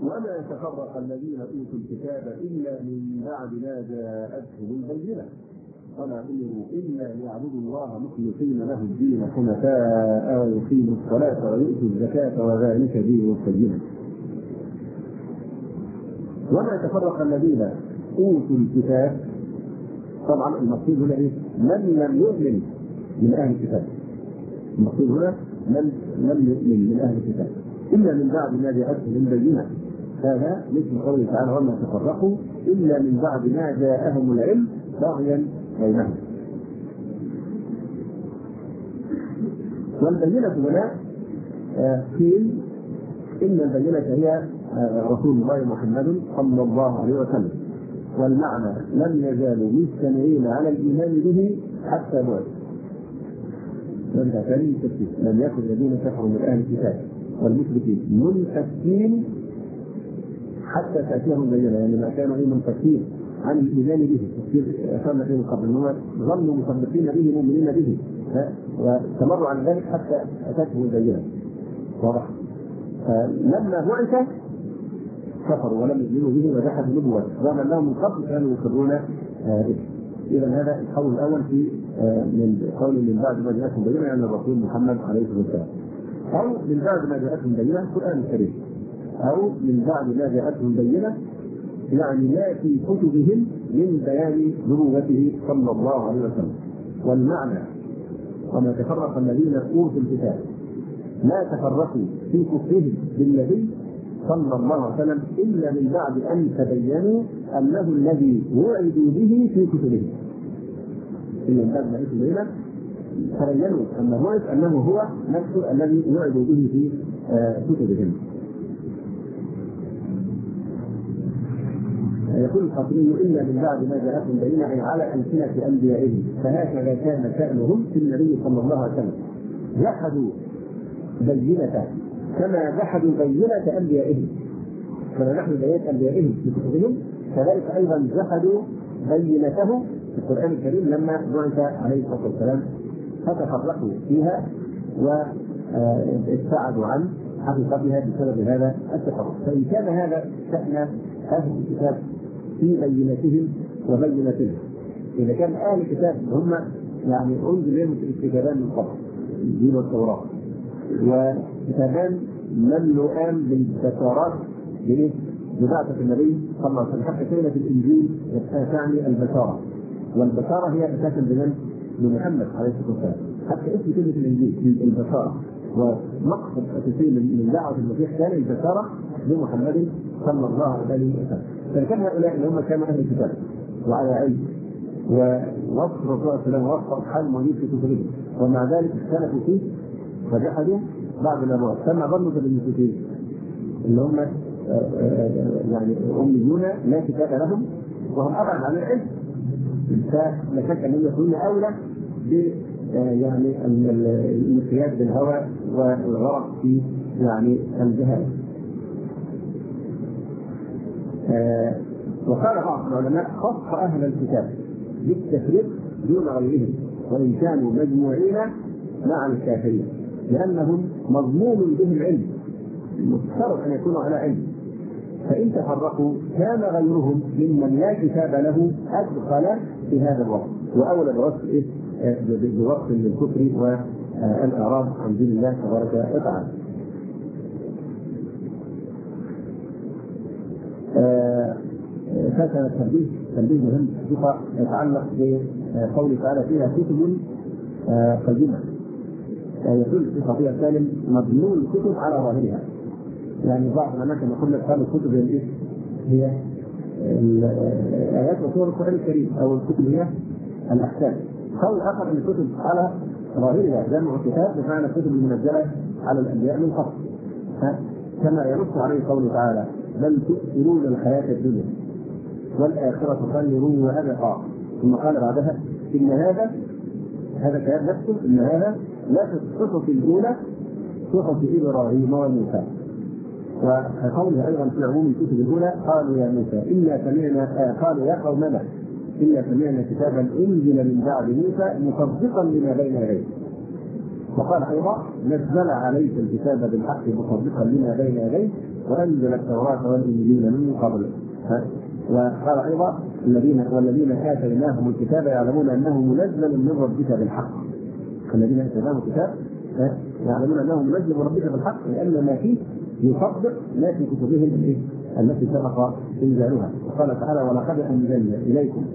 وما يتفرق الذين اوتوا الكتاب الا من بعد ما جاءتهم البينه وما امروا الا ليعبدوا الله مخلصين له الدين حنفاء ويقيموا الصلاه ويؤتوا الزكاه وذلك دين القيمه. وما يتفرق الذين اوتوا الكتاب، طبعا المقصود هنا ايه؟ من لم يؤمن من اهل الكتاب. المقصود هنا من لم يؤمن من اهل الكتاب الا من بعد ما جاءتهم البينه. هذا مثل قوله تعالى وما تفرقوا الا من بعد ما جاءهم العلم بغيا بينهم. والبينه هنا قيل ان البينه هي رسول الله محمد صلى الله عليه وسلم، والمعنى لم يزالوا مجتمعين على الايمان به حتى بعث. لم يكن الذين كفروا من اهل الكتاب والمشركين منفكين حتى تاتيهم بينه، يعني ما كانوا منفكين عن الايمان به. كما قلنا قبل انهم ظلوا مصدقين به مؤمنين به واستمروا على ذلك حتى اتتهم البينه. واضح؟ لما بعث كفروا ولم يؤمنوا به وجحدوا نبوته رغم انهم من قبل كانوا يقرون به. اذا هذا القول الاول في من قول من بعد ما جاءتهم بينه يعني الرسول محمد عليه الصلاه والسلام، او من بعد ما جاءتهم بينه القران الكريم، او من بعد ما جاءتهم بينه يعني ما في كتبهم من بيان نبوته صلى الله عليه وسلم. والمعنى وما تفرق الذين اوتوا الكتاب ما تفرقوا في كفرهم بالنبي صلى الله عليه وسلم الا من بعد ان تبينوا انه الذي وعدوا به في كتبهم. الا من بعد ما تبينوا تبينوا انه هو نفسه الذي وعدوا به في كتبهم. يقول الخطيب الا من بعد ما جاءتهم بينه اي على السنه انبيائهم، فهكذا كان شانهم في النبي صلى الله عليه وسلم. جحدوا بينته كما جحدوا بينه انبيائهم، كما جحدوا بينه انبيائهم في كتبهم كذلك ايضا جحدوا بينته في القران الكريم لما بعث عليه الصلاه والسلام، فتفرقوا فيها وابتعدوا عن حقيقتها بسبب هذا التفرق. فان كان هذا شان اهل الكتاب في بينتهم وبينتهم، اذا كان اهل الكتاب هم يعني انزل لهم الكتابان من قبل الانجيل والتوراه، وكتابان مملوءان بالبشارات ببعثة النبي صلى الله عليه وسلم، حتى كلمة الانجيل تعني البشارة، والبشارة هي اساسا بمحمد عليه الصلاة والسلام، حتى اسم كلمة الانجيل البشارة، ومقصد اساسي من دعوة المسيح كان البشارة بمحمد صلى الله عليه وسلم. فكان هؤلاء اللي هم كانوا اهل الكتاب وعلى علم ووصف الرسول صلى الله عليه وسلم ووصف حال موجود في كتبهم، ومع ذلك اختلفوا فيه فجحدوا بعد ما بعث. ثم ظنوا بالمشركين اللي هم يعني اميون لا كتاب لهم وهم ابعد عن العلم، فلا شك انهم يكونون اولى ب يعني الانقياد بالهوى والغرق في يعني الجهاد. وقال بعض العلماء خص اهل الكتاب بالتفريق دون غيرهم وان كانوا مجموعين مع الكافرين، لانهم مضمون بهم العلم، مفترض ان يكونوا على علم، فان تفرقوا كان غيرهم ممن لا كتاب له ادخل في هذا الوصف واولى بوصف للكفر والاعراض عن دين الله تبارك وتعالى. فكان تنبيه مهم يتعلق بقوله تعالى فيها كتب قيمة. يقول في خطيئة سالم مضمون الكتب على ظاهرها، يعني بعض الأماكن يقول لك هذه الكتب هي الآيات وسور القرآن الكريم، أو الكتب هي الأحكام. قول آخر أن الكتب على ظاهرها جمع كتاب بمعنى الكتب المنزلة على الأنبياء من قبل، كما ينص عليه قوله تعالى بل تؤثرون الحياة الدنيا والآخرة خير وأبقى، ثم قال بعدها إن هذا كلام نفسه إن هذا لا في الصحف الأولى صحف إبراهيم وموسى. وقوله أيضا في عموم الكتب الأولى قالوا يا موسى قالوا يا قومنا إنا سمعنا كتابا أنزل من بعد موسى مصدقا لما بين يديه. وقال ايضا نزل عليك الكتاب بالحق مصدقا لما بين يديه وانزل التوراه والانجيل من قبل. وقال ايضا والذين اتيناهم الكتاب يعلمون انه منزل من ربك بالحق. الذين اتيناهم الكتاب يعلمون انه منزل من ربك بالحق لان ما فيه يصدق ما في كتبهم التي سبق انزالها. وقال تعالى ولقد انزلنا اليكم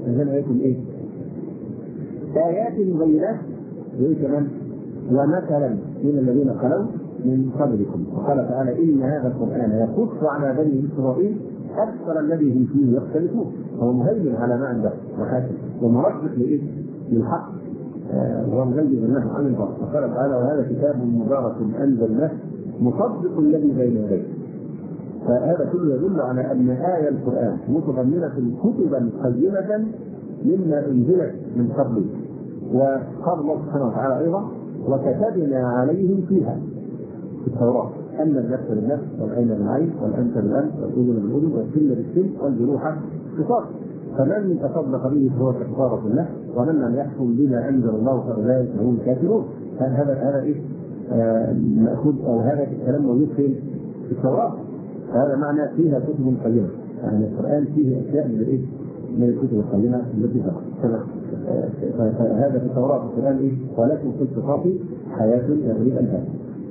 آيات بينات كمان ومثلا من الذين خلوا من قبلكم. وقال تعالى إن هذا القرآن يقص على بني إسرائيل أكثر الذي هم فيه يختلفون. هو مهيمن على ما عنده وحاكم ومرشح للحق ومجلد الناس عن الباطل. وقال تعالى وهذا كتاب مبارك أنزلناه مصدق الذي بين يديه. فهذا كله يدل على أن آية القرآن متضمنة كتبا قيمة مما أنزلت من قبله. وقال الله سبحانه وتعالى أيضا وكتبنا عليهم فيها في التوراة أن النفس بالنفس والعين بالعين والأنف بالأنف والأذن بالأذن والسن بالسن والجروح قصاص فمن تصدق به فهو كفارة له ومن لم يحكم بما أنزل الله فأولئك هم الكافرون. هذا إيه مأخوذ أو هذا الكلام موجود في التوراة. هذا معنى فيها كتب قيمة. يعني القرآن فيه أشياء من الكتب القيمة التي سبقت. فهذا في التوراة القرآن ولكن في الصفات حياة يغرب الهام.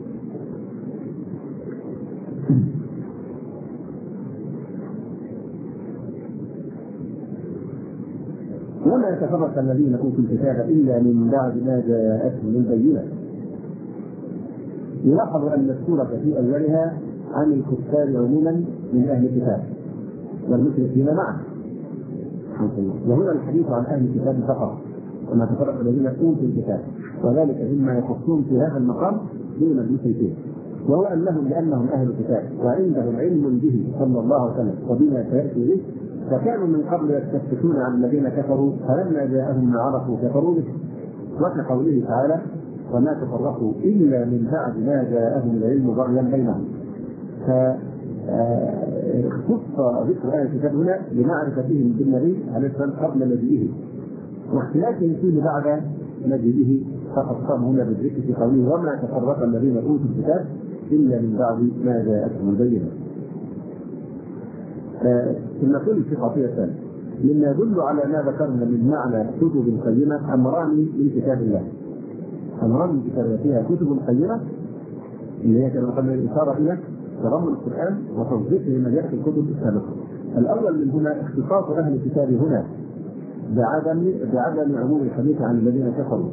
وما يتفرق الذين اوتوا الكتاب الا من بعد ما جاءتهم البينة. يلاحظ ان السورة في اولها عن الكفار عموما من اهل الكتاب والمشركين معه. وهنا الحديث عن اهل الكتاب فقط وما تفرق الذين اوتوا الكتاب وذلك مما يخصون في هذا المقام دون المشركين. وهو لانهم اهل الكتاب وعندهم علم به صلى الله عليه وسلم وبما سياتي به فكانوا من قبل يستفتون عن الذين كفروا فلما جاءهم ما عرفوا كفروا به. وكقوله تعالى وما تفرقوا الا من بعد ما جاءهم العلم بغيا بينهم. فاختص ذكر اهل الكتاب هنا لمعرفتهم بالنبي عليه السلام قبل مجيئه واختلافهم فيه بعد مجيئه فخصهم هنا بالذكر في قوله وما تفرق الذين اوتوا الكتاب الا من بعد ما جاءتهم البينة. ثم كل في خطيئة ثانية مما يدل على ما ذكرنا من معنى كتب قيمة أمران من كتاب الله. أمران من كتاب الله فيها كتب قيمة اللي هي كما قلنا الإشارة إلى تضمن القرآن وتصديقه ما جاء في الكتب السابقة. الأول من هنا اختصاص أهل الكتاب هنا بعدم عموم الحديث عن الذين كفروا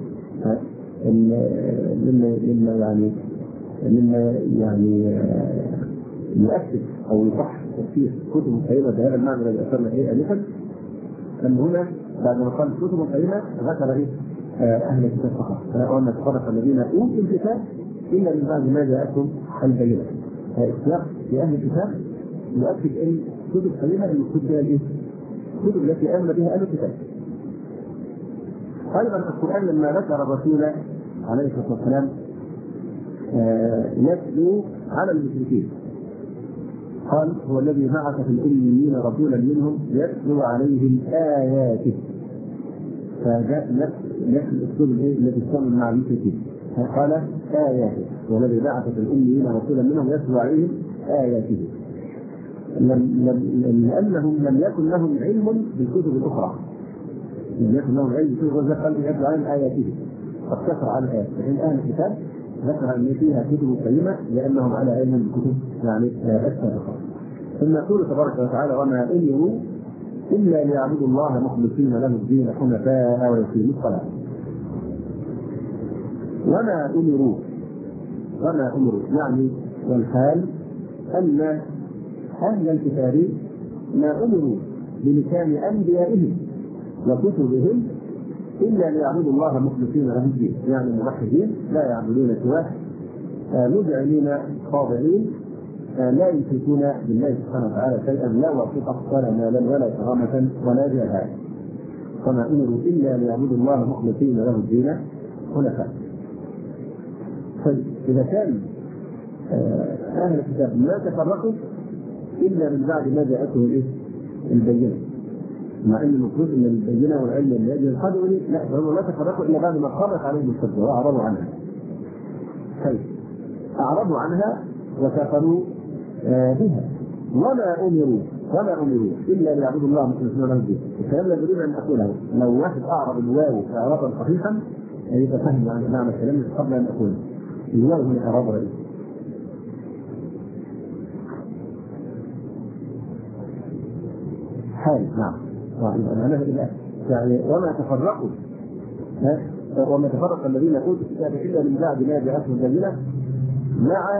مما يعني يؤكد أو يصح تفسير كتب قيمة بهذا المعنى الذي أثرنا إليه آنفا. أن هنا بعد ما قال كتب قيمة ذكر أهل الكتاب فقط وأن تفرق الذين أوتوا الكتاب إلا من بعد ما جاءتهم البينة. السياق في أهل الكتاب يؤكد أن كتب قيمة المقصود بها الكتب التي آمن بها أهل الكتاب. أيضا القرآن لما ذكر الرسول عليه الصلاة والسلام يتلو على المشركين قال هو الذي بعث في الأميين رسولا منهم يتلو عليهم آياته. فجاء نفس الأسلوب الذي استعمل مع المشركين قال آياته والذي بعث في الأميين رسولا منهم يتلو عليهم آياته لأنهم لم يكن لهم علم بالكتب الأخرى. لم يكن لهم علم بالكتب الأخرى قال يتلو عليهم آياته فاقتصر على الآيات. فإن أهل الكتاب ذكر أن فيها كتب قيمة لأنهم على علم بالكتب يعني السابقة. ثم يقول تبارك وتعالى وما أمروا إلا ليعبدوا الله مخلصين له الدين حنفاء ويقيموا الصلاة. وما أمروا يعني والحال أن أهل الكتاب ما أمروا بلسان أنبيائهم وكتبهم إلا ليعبدوا الله مخلصين له الدين يعني موحدين لا يعبدون سواه مذعنين خاضعين لا يشركون بالله سبحانه وتعالى شيئا لا واسطة ولا مالا ولا كرامة ولا جاها. وما أمروا إلا ليعبدوا الله مخلصين له الدين حنفاء. إذا كان أهل الكتاب ما تفرقوا إلا من بعد ما جاءتهم البينة مع أن المفروض أن البينة والعلم اللي يجب القدر لا فهم لا تفرقوا إلا بعد ما قامت عليهم الحجة وأعرضوا عنها. حيث أعرضوا عنها وكفروا بها. وما أمروا إلا ليعبدوا الله مخلصين له الدين. الكلام الذي أريد أن أقوله لو واحد أعرض الواو إعراضا صحيحا يبقى فهم معنى الكلام قبل أن أقوله. الواو هنا إعراض رئيس. حال نعم. يعني وما تفرق الذين أوتوا الكتاب إلا من بعد ما جاءتهم البينة، مع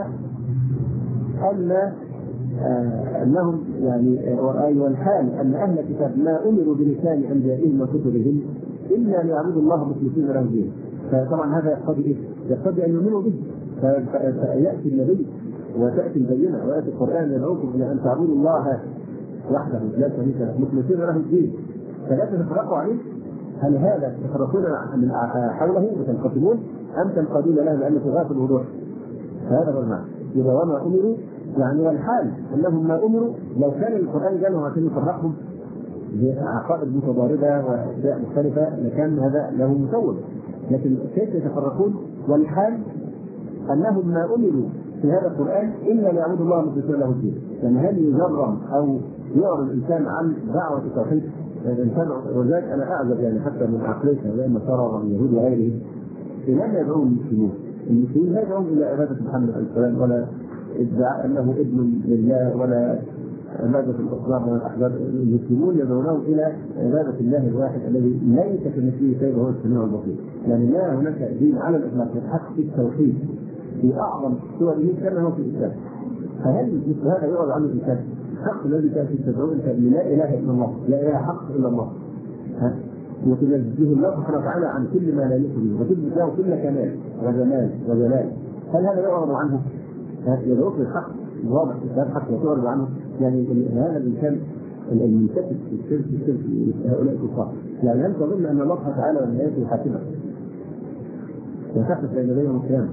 أنهم يعني والحال أن أهل الكتاب ما أمروا بلسان أنبيائهم وكتبهم إلا ليعبدوا الله مخلصين له الدين. فطبعا هذا يقتضي إيه؟ يقتضي أن يؤمنوا به. فيأتي النبي وتأتي البينة ويأتي القرآن يدعوكم إلى أن تعبدوا الله وحده لا شريك له مخلصين له الدين، فلا تتفرقوا عليه. هل هذا تتفرقون من حوله وتنقسمون أم تنقادون له لأنه في غاية الوضوح؟ هذا هو المعنى. إذا وما أمروا يعني والحال أنهم ما أمروا، لو كان القرآن جاء عشان يفرقهم بعقائد متضاربة وأشياء مختلفة لكان هذا له مسوغ، لكن كيف يتفرقون؟ والحال أنهم ما أمروا في هذا القرآن إلا ليعبدوا الله مخلصين له الدين. يعني هل يجرم أو يعرض الإنسان عن دعوة التوحيد؟ الإنسان وذلك أنا أعجب يعني حتى من عقليته زي النصارى واليهود وغيرهم لماذا يدعون المسلمين لا يدعون إلى عبادة محمد عليه السلام ولا ادعاء أنه ابن لله ولا عبادة الأصنام ولا الأحباب. المسلمون يدعونهم إلى عبادة الله الواحد الذي ليس كمثله شيء وهو السميع البصير. يعني لا هناك دين على الإطلاق يحقق التوحيد في أعظم صوره كما هو في الإسلام. فهل مثل هذا يعرض عنه الإنسان؟ الحق الذي كان تدعو أنت لا إله إلا الله، لا إله حق إلا الله، وتنزه الله سبحانه وتعالى عن كل ما لا يليق به وتثبت له كل كمال وجمال وجلال، هل هذا يعرض عنه؟ يدعوك للحق واضح في الحق وتعرض عنه. يعني هذا الإنسان المنتكس في هؤلاء الكفار، يعني هل تظن أن الله سبحانه وتعالى لما يأتي حاكما وتحدث بين يوم القيامة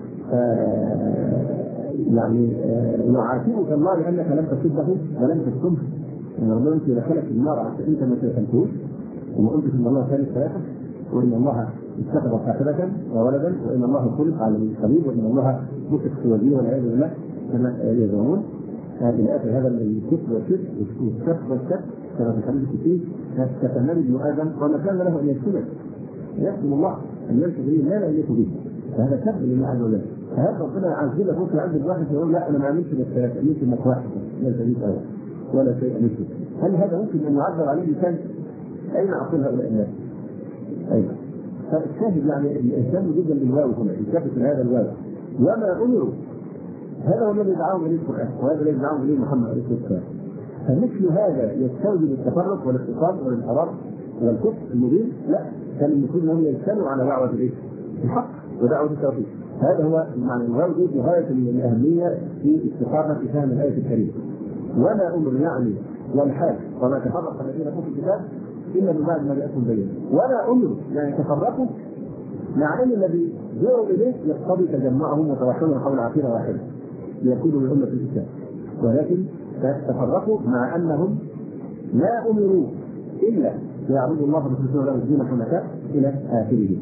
يعني يعاتبك الله لأنك لم تصده ولم تكتمه؟ يعني ربنا أنت دخلك النار عشان أنت ما تفهمتوش وما قلتش إن الله ثالث ثلاثة، وإن الله اتخذ صاحبة وولدا، وإن الله خلق على القريب، وإن الله مسك سواديه والعياذ بالله كما يزعمون. إلى آخر هذا الكفر والشرك والشك والشك كما في الحديث فيه كتمام ابن آدم وما كان له أن يكتم الله أن يمسك به ما لا يليق به، فهذا كذب لله عز وجل. فهذا ربنا عزيزه فوق عند الواحد يقول لا أنا ما أعملش بالثلاثة، أعملش إنك واحد لا شريك له ولا شيء مثله. هل هذا ممكن أن يعبر عليه الإنسان؟ أين أقول هؤلاء الناس؟ أيضا فالشاهد يعني الإنسان جدا بالواو هنا يثبت من هذا الواو وما أمروا، هذا هو الذي دعاهم إليه القرآن وهذا الذي دعاهم إليه محمد عليه الصلاة والسلام. فمثل هذا يستوجب التفرق والاتصال والانحراف والكفر المبين؟ لا، كان المفروض أنهم يجتمعوا على دعوة الحق ودعوة التوحيد. هذا هو معنى الغرض في غاية الأهمية في استقامة فهم الآية الكريمة. وما أمر يعني والحال وما تفرق الذين اوتوا الكتاب الا من بعد ما جاءتهم بينه. ولا امروا يعني تفرقوا مع ان الذي جاءوا اليه يقتضي تجمعهم وتوحدهم حول عقيده واحده ليكونوا من امه الاسلام، ولكن تفرقوا مع انهم لا امروا الا ليعبدوا الله مخلصين له الدين حنفاء الى اخره.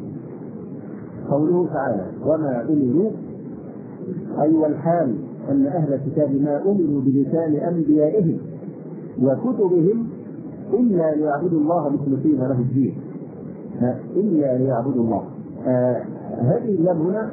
قوله تعالى وما امروا اي والحال ان اهل الكتاب ما امروا بلسان انبيائهم وكتبهم إلا ليعبدوا الله مخلصين له الدين، إلا ليعبدوا الله. هذه اللام هنا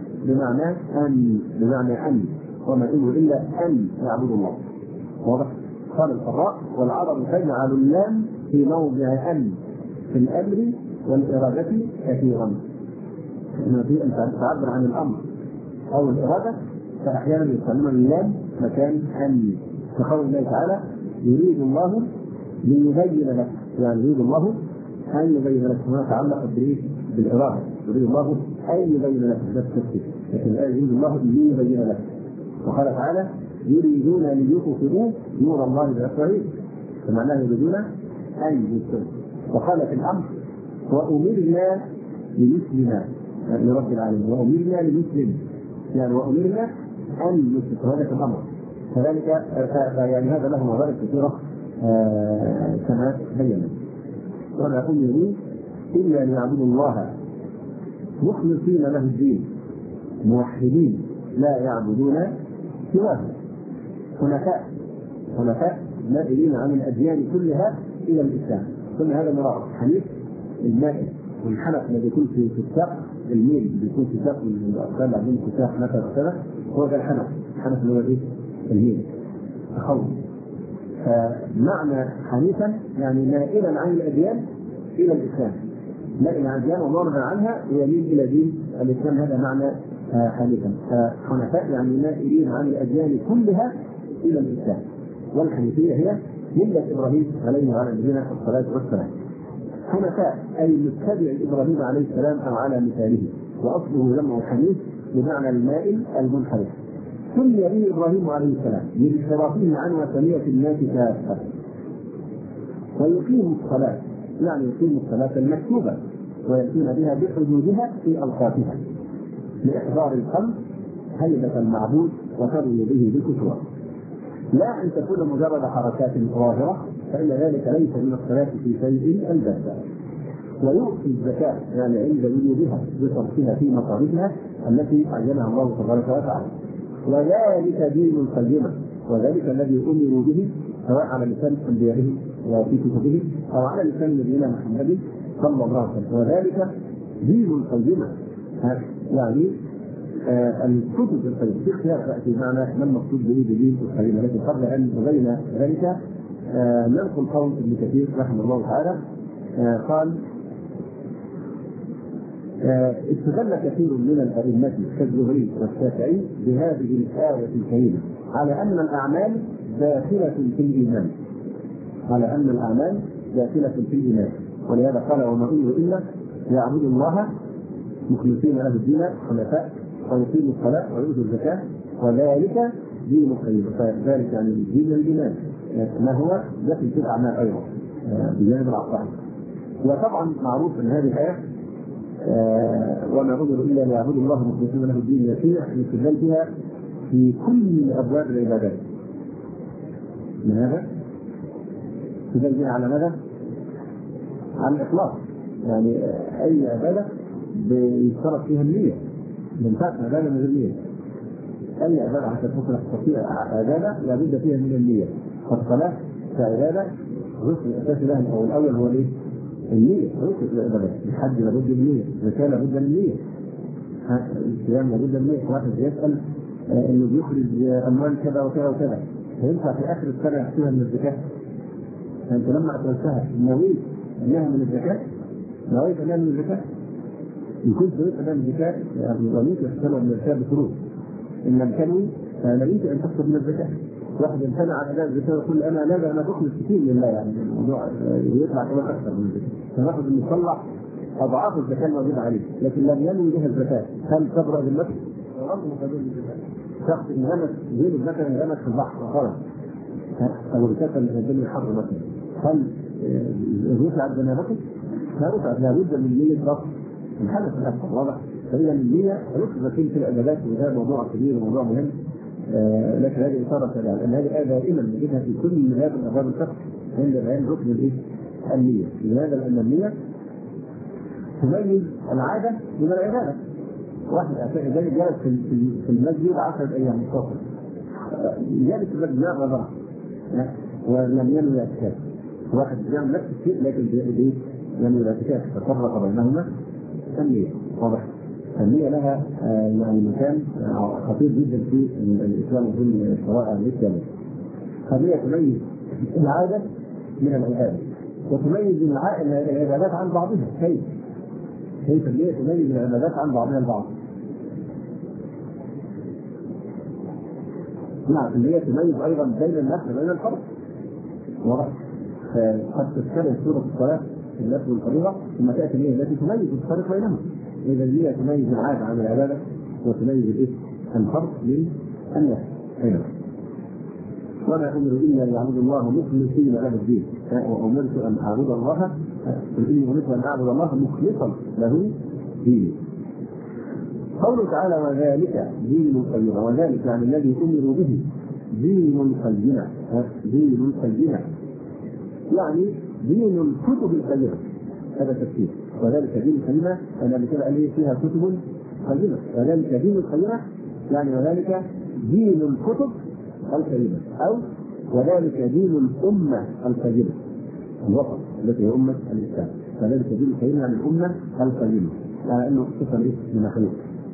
بمعنى أن وما أمروا إلا أن يعبدوا الله. واضح؟ قال القراء والعرب تجعل اللام في موضع أن في الأمر والإرادة كثيرا، إنه في أن تعبر عن الأمر أو الإرادة، فأحيانا يستعملون اللام مكان أن، كقول الله تعالى يريد الله ليبين لك، يعني يريد الله أن يبين لك، هنا تعلق بالإرادة، يريد الله أن يبين لك بس تفسير، لكن الآية يريد الله ليبين لك. وقال تعالى يريدون ليطفئوا نور الله بأفواههم، فمعناه يريدون أن يطفئوا. وقال في الأمر وأمرنا لنسلم لرب العالمين، وأمرنا لنسلم يعني وأمرنا أن نسلم، هذا في الأمر. كذلك يعني هذا له مظاهر كثيرة كما بينا. وما أمروا إلا أن يعبدوا الله مخلصين له الدين موحدين لا يعبدون سواه، حنفاء مائلين عن الأديان كلها إلى الإسلام. كل هذا مراد حنيف المائل، والحنف الذي يكون في الساق، الميل بيكون في ساق الأطفال عندهم في ساق مثلا، هو ده الحنف اللي هو إيه؟ الميل تخوف. فمعنى حنيفا يعني مائلا عن الأديان إلى الإسلام، مائلا عن الأديان ومعرضا عنها ويميل إلى دين الإسلام، هذا معنى حنيفا. فحنفاء يعني مائلين عن الأديان كلها إلى الإسلام، والحنيفية هي ملة إبراهيم عليه وعلى نبينا الصلاة والسلام. حنفاء أي متبع إبراهيم عليه السلام أو على مثاله، وأصله جمع حنيف بمعنى المائل المنحرف. سمي به إبراهيم عليه السلام لانحرافه عن وثنية الناس كافة. ويقيم الصلاة يعني يقيم الصلاة المكتوبة ويأتون بها بحدودها في أوقاتها لإحضار القلب هيبة المعبود وتروي به بالكسوة، لا أن تكون مجرد حركات ظاهرة، فإن ذلك ليس من الصلاة في شيء البتة. ويؤتي الزكاة يعني عند وجودها بصرفها في مصارفها التي عينها الله تبارك وتعالى. وذلك دين القيمة، وذلك الذي أمروا به سواء على لسان أنبيائهم وفي كتبهم أو على لسان نبينا محمد صلى الله عليه وسلم. وذلك دين القيمة يعني الكتب القيمة في اختيار تأتي معنا ما المقصود به بدين القيمة، لكن قبل أن نبين ذلك ننقل قول ابن كثير رحمه الله تعالى قال: استدل كثير من الأئمة كالزهري والشافعي بهذه الآية الكريمة على أن الأعمال داخلة في الإيمان، ولهذا قال: وما أمروا إلا ليعبدوا الله مخلصين له الدين حنفاء ويقيموا الصلاة ويؤتوا الزكاة وذلك دين القيمة. فذلك يعني دين الإيمان ما هو داخل في الأعمال أيضا بجانب العقائد. وطبعا معروف أن هذه الآية وما أمروا إلا ليعبدوا الله مخلصين له الدين يسير الاستدلال بها في كل أبواب العبادات. من هذا استدلال بها على ماذا؟ على الإخلاص، يعني أي عبادة بيشترط فيها النية، من فات عبادة من النية. أي عبادة حتى تستطيع عبادة لابد فيها من النية. فالصلاة كعبادة الركن الأساسي لها أو الأول هو إيه؟ النية. ركن العبادة. الحج لابد من النية، الزكاة لابد من النية، الصيام لابد من النية. واحد يسأل إنه بيخرج أموال كذا وكذا وكذا، فينفع في آخر السنة يحسبها من الزكاة؟ فأنت لما أتركتها نويت أنها من الزكاة، نويت أنها من الزكاة، إن كنت نويت أنها من الزكاة يعني نويت يحسبها من الزكاة بشروط. إن لم تنوي فنويت أن تحسب من الزكاة. واحد امتنع عن أداء الزكاة يقول أنا لا أنا بخلص كثير لله، يعني الموضوع يطلع كمان أكثر من الزكاة، فناخذ أن يطلع أضعاف الزكاة الموجودة عليه، لكن لم ينوي بها الزكاة، هل تبرأ بالنفس؟ ورغم مقابل الزكاة شخص انغمس بين الزكاة انغمس في البحر وخرج أو الزكاة اللي الدنيا الحر مثلا، هل رفعت جنابته؟ لا رفعت، لابد من نية ضبط الحدث الأكبر. واضح؟ فإذا النية ركبت في العبادات، وهذا موضوع كبير وموضوع مهم، لكن هذه إشارة لأن هذه آية دائما نجدها في كل من هذه الأبواب الفقه عند بيان ركن الإيه؟ النية. لماذا؟ لأن النية تميز العادة من العبادة. واحد ذلك جالس في المسجد 10 أيام متصل، جالس في المسجد لا غضب ولم ينوي اعتكاف. واحد يعمل نفس الشيء لكن بإيه؟ ينوي الاعتكاف، ففرق بينهما النية. واضح؟ النية لها يعني مكان خطير جدا في الإسلام وفي الشرائع الإسلامية. فالنية تميز العادة من العبادة، وتميز العبادات عن بعضها. كيف النية تميز العبادات عن بعضها البعض؟ نعم، النية تميز أيضا بين النفس وبين الفرد. قد تشترك سورة الصلاة في النفس والفريضة، ثم تأتي النية التي تميز الفرق بينهم. إذا النية تميز العادة عن العبادة، وتميز الفرق من النفس. وما أمروا إلا ليعبدوا الله مخلصين له الدين، وأمرت أن أعبد الله إني أمرت أن أعبد الله مخلصا له ديني. قوله تعالى: وذلك دين القيمة، وذلك يعني الذي أمروا به دين القيمة، دين القيمة يعني دين الكتب القيمة. هذا تفسير. وذلك دين القيمة أنا بكده قال فيها كتب قيمة، وذلك دين القيمة يعني وذلك دين الكتب الكريمة، أو وذلك دين الأمة الكريمة، الوسط التي هي أمة الإسلام. فذلك دين الكريمة يعني الأمة الكريمة، على أنه صفة لمخلوق.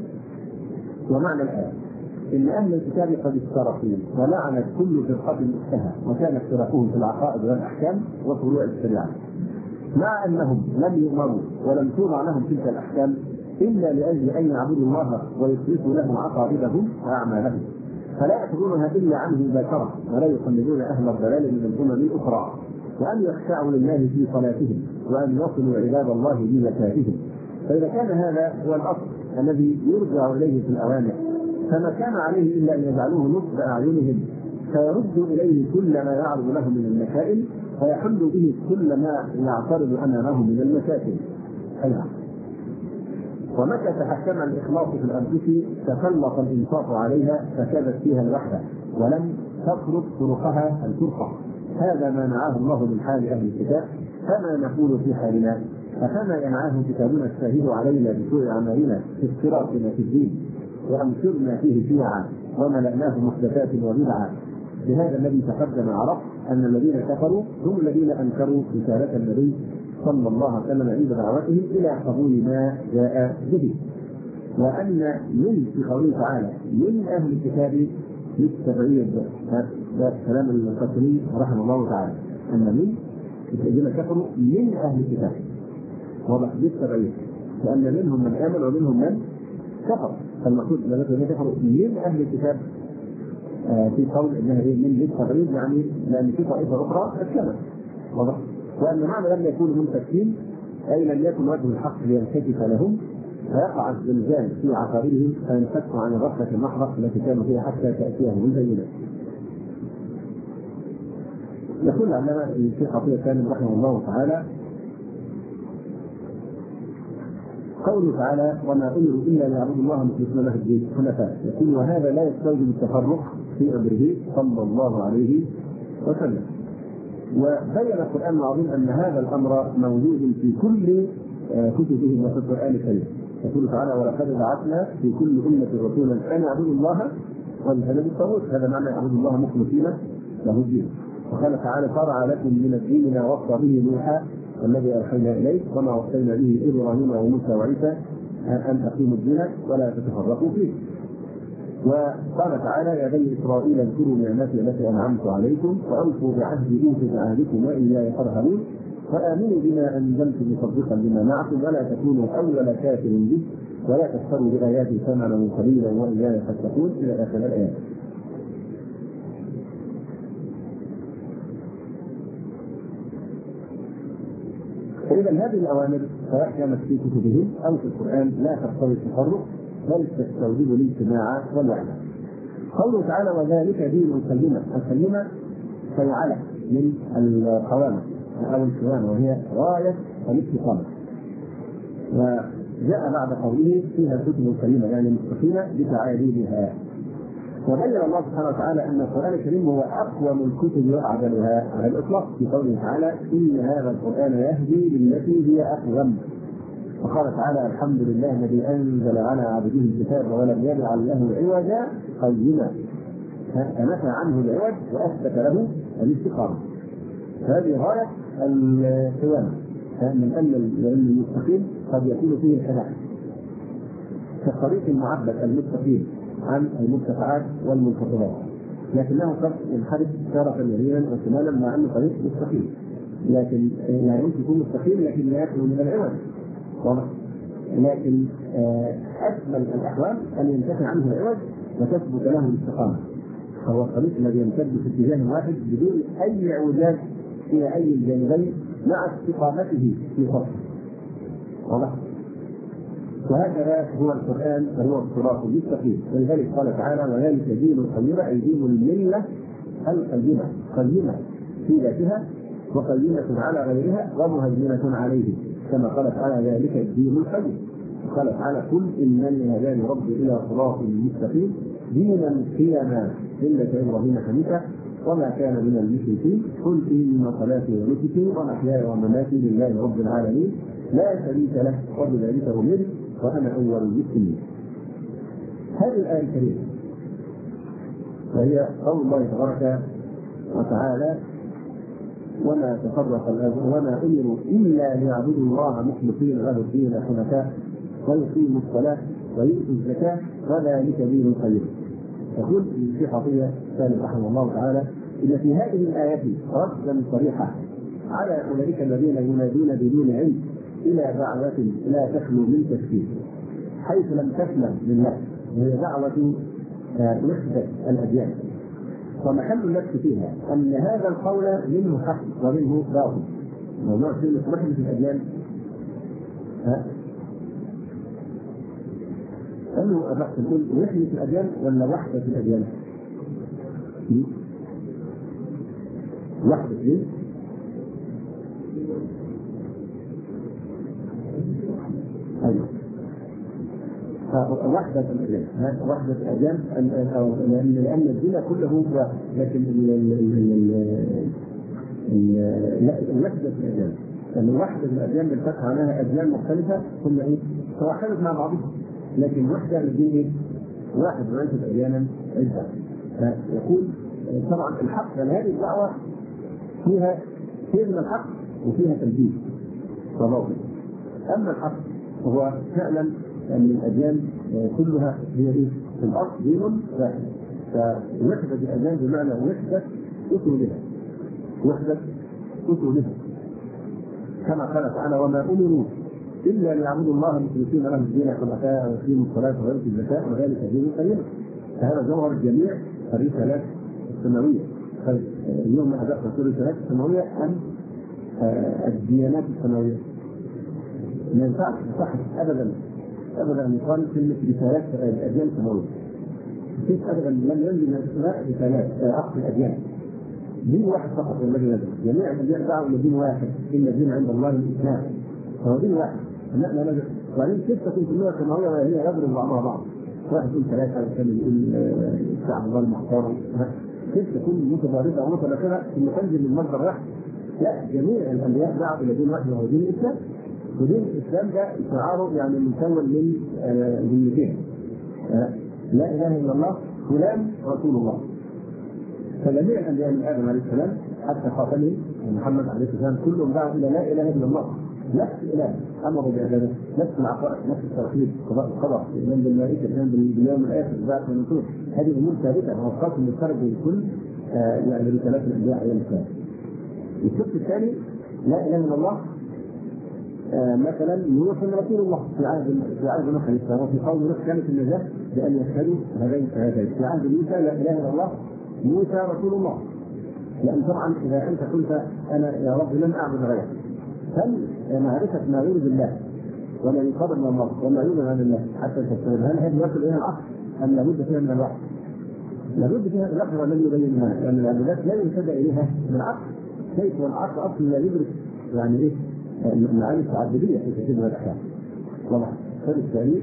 ومعنى الآية إن أهل الكتاب قد افترقوا ولعنت كل فرقة أختها، وكان اختلافهم في العقائد والأحكام وفروع الشريعة، مع أنهم لم يؤمروا ولم توضع لهم تلك الأحكام إلا لأجل أن يعبدوا الله ويخلصوا له عقائدهم وأعمالهم، فلا يأخذونها إلا عنه مباشرة، ولا يقلدون أهل الضلال من الأمم الأخرى، وأن يخشعوا لله في صلاتهم، وأن يصلوا عباد الله بزكاتهم. فإذا كان هذا هو الأصل الذي يرجع إليه في الأوامر، فما كان عليه إلا أن يجعلوه نصب أعينهم، فيردوا إليه كل ما يعرض له من المسائل، فيحل به كل ما يعترض أمامه من المشاكل. أيضا ومتى تحكم الإخلاص في الأنفس تسلط الإنصاف عليها فكادت فيها الوحدة، ولم تخرج طرقها الفرقة. هذا ما نعاه الله من حال أهل الكتاب، فما نقول في حالنا؟ فكما ينعاه كتابنا الشهيد علينا بسوء أعمالنا في اختراقنا في الدين، وأنشرنا فيه شيعا، وملأناه محدثات وبدعا. بهذا الذي تقدم عرف أن الذين كفروا هم الذين أنكروا رسالة النبي صلى الله عليه وسلم عند دعوته إلى قبول ما جاء به. وأن من في قوله تعالى من أهل الكتاب للتبعيد، هذا كلام المفسرين رحمه الله تعالى، أن من الذين كفروا من أهل الكتاب، واضح بالتبعيد، لأن منهم من آمن ومنهم من كفر. فالمقصود أن الذين كفروا من أهل الكتاب في قول انها من للتبعيد، يعني لان في طائفه اخرى اسلمت، واضح. وان معنى لم يكونوا منتكين اي لم يكن وجه الحق لينكشف لهم، فيقع الزلزال في عقاربهم فينفكوا عن الغفله المحضه التي كانوا فيها حتى تاتيهم البينه. يقول العلامه الشيخ عطيه كامل رحمه الله تعالى قوله تعالى وما امروا الا ليعبدوا الله مخلصين له الدين حنفاء، يقول وهذا لا يستوجب التفرق في امره صلى الله عليه وسلم. وبين القران العظيم ان هذا الامر موجود في كل كتبه وفي القران الكريم. يقول تعالى ولقد بعثنا في كل امه رسولا ان يعبدوا الله واجتنبوا الطاغوت، هذا معنى يعبدوا الله مخلصين له الدين. وقال تعالى شرع لكم من الدين ما وصى به نوحا والذي أوحينا إليه وما وصينا به إبراهيم وموسى وعيسى أن أقيموا الدين ولا تتفرقوا فيه. وقال تعالى يا بني إسرائيل اذكروا نعمتي التي أنعمت عليكم وأوفوا بعهدي أوف بعهدكم وإياي فارهبون وآمنوا بما أنزلت مصدقا لما معكم ولا تكونوا أول كافر به ولا تشتروا بآياتي ثمنا قليلا وإياي فاتقون إلى آخر الآيات. فإذا هذه الأوامر سواء كانت في كتبهم أو في القرآن لا تقتضي التفرق بل تستوجب الاجتماع والوحدة. قوله تعالى وذلك دين الكلمة فيعلق من القوامة أو الكلام وهي غاية الاستقامة. وجاء بعد قوله فيها الكتب الكريمة يعني المستقيمة بتعاليمها. وبين الله سبحانه وتعالى ان القران الكريم هو اقوم الكتب واعدلها على الاطلاق في قوله تعالى ان هذا القران يهدي للتي هي اقوم. وقال تعالى الحمد لله الذي انزل على عبده الكتاب ولم يجعل له عوجا قيما، فنفى عنه العوج واثبت له الاستقامه. هذه غايه القيامه، من ان المستقيم قد يكون فيه انحراف كالطريق المعبد المستقيم عن المرتفعات والمنخفضات، لكنه قد ينحرف تارة يمينا وشمالا مع انه طريق مستقيم، لكن لا يمكن يكون مستقيم لكن لا يخلو من العوج، واضح. لكن اكمل الاحوال ان ينتفع عنه العوج وتثبت له الاستقامه، فهو الطريق الذي يمتد في اتجاه واحد بدون اي اعوجاج في اي الجانبين مع استقامته في فصل، واضح. وهكذا هو القرآن فهو الصراط المستقيم. ولذلك قال تعالى وذلك دين القيمة أي دين الملة القيمة، قيمة في ذاتها وقيمة على غيرها ومهيمنة عليه، كما قال تعالى ذلك الدين القيم. قال تعالى قل إنني هداني ربي إلى صراط مستقيم دينا قيما ملة إبراهيم حنيفا وما كان من المشركين قل إن صلاتي ونسكي ومحياي ومماتي لله رب العالمين لا شريك له وبذلك أمرت وأنا أول المسلمين. هذه الآية الكريمة وهي قول الله تبارك وتعالى: وما أمروا إلا ليعبدوا الله مخلصين له الدين حنفاء ويقيموا الصلاة ويؤتوا الزكاة وذلك دين القيم. يقول في حافظة سالم رحمه الله تعالى: إن في هذه الآيات ردا صريحا على أولئك الذين ينادون بدون علم إلى دعوة لا تخلو من تفكير، حيث لم تسلم لله، وهي دعوة وحدة الأديان. ومحل النفس فيها أن هذا القول منه حق ومنه باطل. موضوع كلمة وحدة الأديان أنه الرأس تقول وحدة الأديان ولا وحدة الأديان؟ وحدة إيه؟ أيوه وحدة الأديان. وحدة الأديان لأن الدين كله واحد، لكن وحدة الأديان لأن وحدة الأديان بالفتح معناها أديان مختلفة ثم إيه؟ توحدت مع بعضها، لكن وحدة الدين إيه؟ واحد وليست أديانا عدة. فيقول طبعا الحق، لأن هذه الدعوة فيها من الحق وفيها تلبيس وباطل. أما الحق هو فعلا أن الأديان كلها هي إيه؟ في الأصل دين واحد. فوحدة الأديان بمعنى وحدة أصولها، وحدة أصولها، كما قال تعالى: وما أمروا إلا ليعبدوا الله مخلصين له الدين حنفاء ويقيموا الصلاة ويؤتوا الزكاة وذلك دين القيم. فهذا جوهر جميع الرسالات السماوية. اليوم من أهداف الرسالات السماوية أن الديانات السماوية ما ينفعش صح أبدا أن يقال كلمة رسالات الأديان السماوية. كيف أبدا لم ينزل من السماء رسالات عقد الأديان. دين واحد فقط الذي نزل، جميع الأديان دعوا إلى دين واحد، إن الدين عند الله الإسلام. فهو دين واحد. لا نزل وبعدين 600 سماوية وهي يضرب بعضها بعض. واحد يقول ثلاثة والثاني يقول الشعب الله المحترم. كيف تكون متضاربة ومتداخلة ثم تنزل من مصدر واحد؟ لا، جميع الأنبياء دعوا إلى دين واحد وهو دين الإسلام. ودين الإسلام ده شعاره يعني مكون من جملتين: لا إله إلا الله فلان رسول الله. فجميع الأنبياء من آدم عليه السلام حتى خاتمه محمد عليه السلام كلهم دعوا إلى لا إله إلا الله، نفس الإله، أمروا بعبادته، نفس العقائد، نفس التوحيد، قضاء القدر، الإيمان بالملائكة، الإيمان باليوم الآخر، البعث والنشور. هذه أمور ثابتة هو الخاص المشترك بين كل يعني رسالات الأنبياء عليهم السلام. الشق الثاني: لا إله إلا الله مثلا نوح رسول الله في عهد نوح عليه السلام، وفي قول نوح كانت النجاة بأن يشهدوا هذين الشهادتين. في عهد موسى لا إله إلا الله موسى رسول الله. لأن طبعا إذا أنت قلت أنا يا رب لن أعبد غيرك، هل معرفة ما يريد الله وما يقرب من الله وما يريد عن الله حتى تستوعب هل هذه يصل إليها العقل أم لابد فيها من الوحي؟ لابد فيها من الوحي والذي يبينها، لأن العبادات لا يلتجأ إليها من العقل. كيف والعقل أصلا لا يدرك يعني إيه المعاني التعبدية في كثير من الأحيان. واضح؟ فبالتالي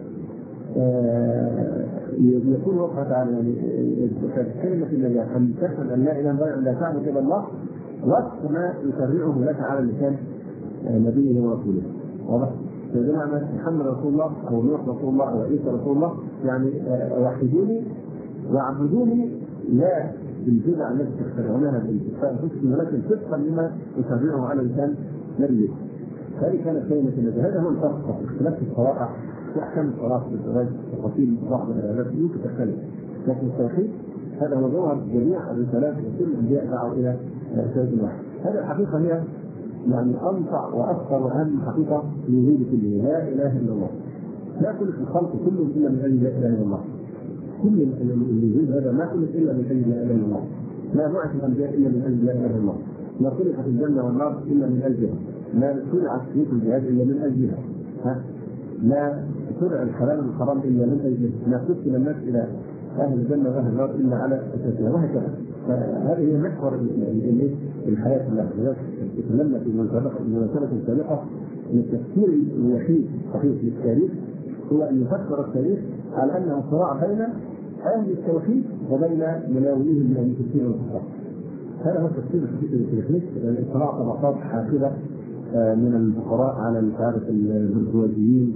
يكون وقع تعالى يعني كلمة النجاة أن تشهد أن لا إله إلا الله لا تعبد إلا الله وقت ما يشرعه لك على لسان نبيه ورسوله. واضح؟ فبمعنى محمد رسول الله أو نوح رسول الله أو عيسى رسول الله، يعني وحدوني واعبدوني لا بالبدع التي تخترعونها بالاتفاق، ولكن صدقا لما يشرعه على لسان نبيه. هذه كانت كلمة النجاة. هذا هو الفرق في اختلاف الصلاة في أحكام الصلاة في الزواج وتفاصيل بعض العبادات يمكن تختلف، لكن التوحيد هذا هو جوهر جميع الرسالات وكل الأنبياء دعوا إلى شيء واحد. هذه الحقيقة هي يعني أنفع وأكثر وأهم حقيقة في وجود كله، لا إله إلا الله. لا كل الخلق كلهم إلا من أجل لا إله إلا الله. كل اللي يريد هذا ما كل إلا من أجل لا إله إلا الله. ما بعث الأنبياء إلا من أجل لا إله إلا الله. ما خلقت الجنة والنار إلا من أجلها. ما شرعت فيك الجهاد إلا من أجلها. لا شرع الحلال والحرام إلا من أجلها. ما قسم الناس إلى أهل الجنة وأهل النار إلا على أساسها، وهكذا. فهذه هي محور الحياة التي تكلمنا في المناسبة السابقة أن التفسير الوحيد صحيح للتاريخ هو أن يفسر التاريخ على أنه صراع بين أهل التوحيد وبين مناوليهم من المشركين والكفار. هذا هو التفسير التاريخي، صراع طبقات حاكمة من الفقراء على العادة البرجوازيين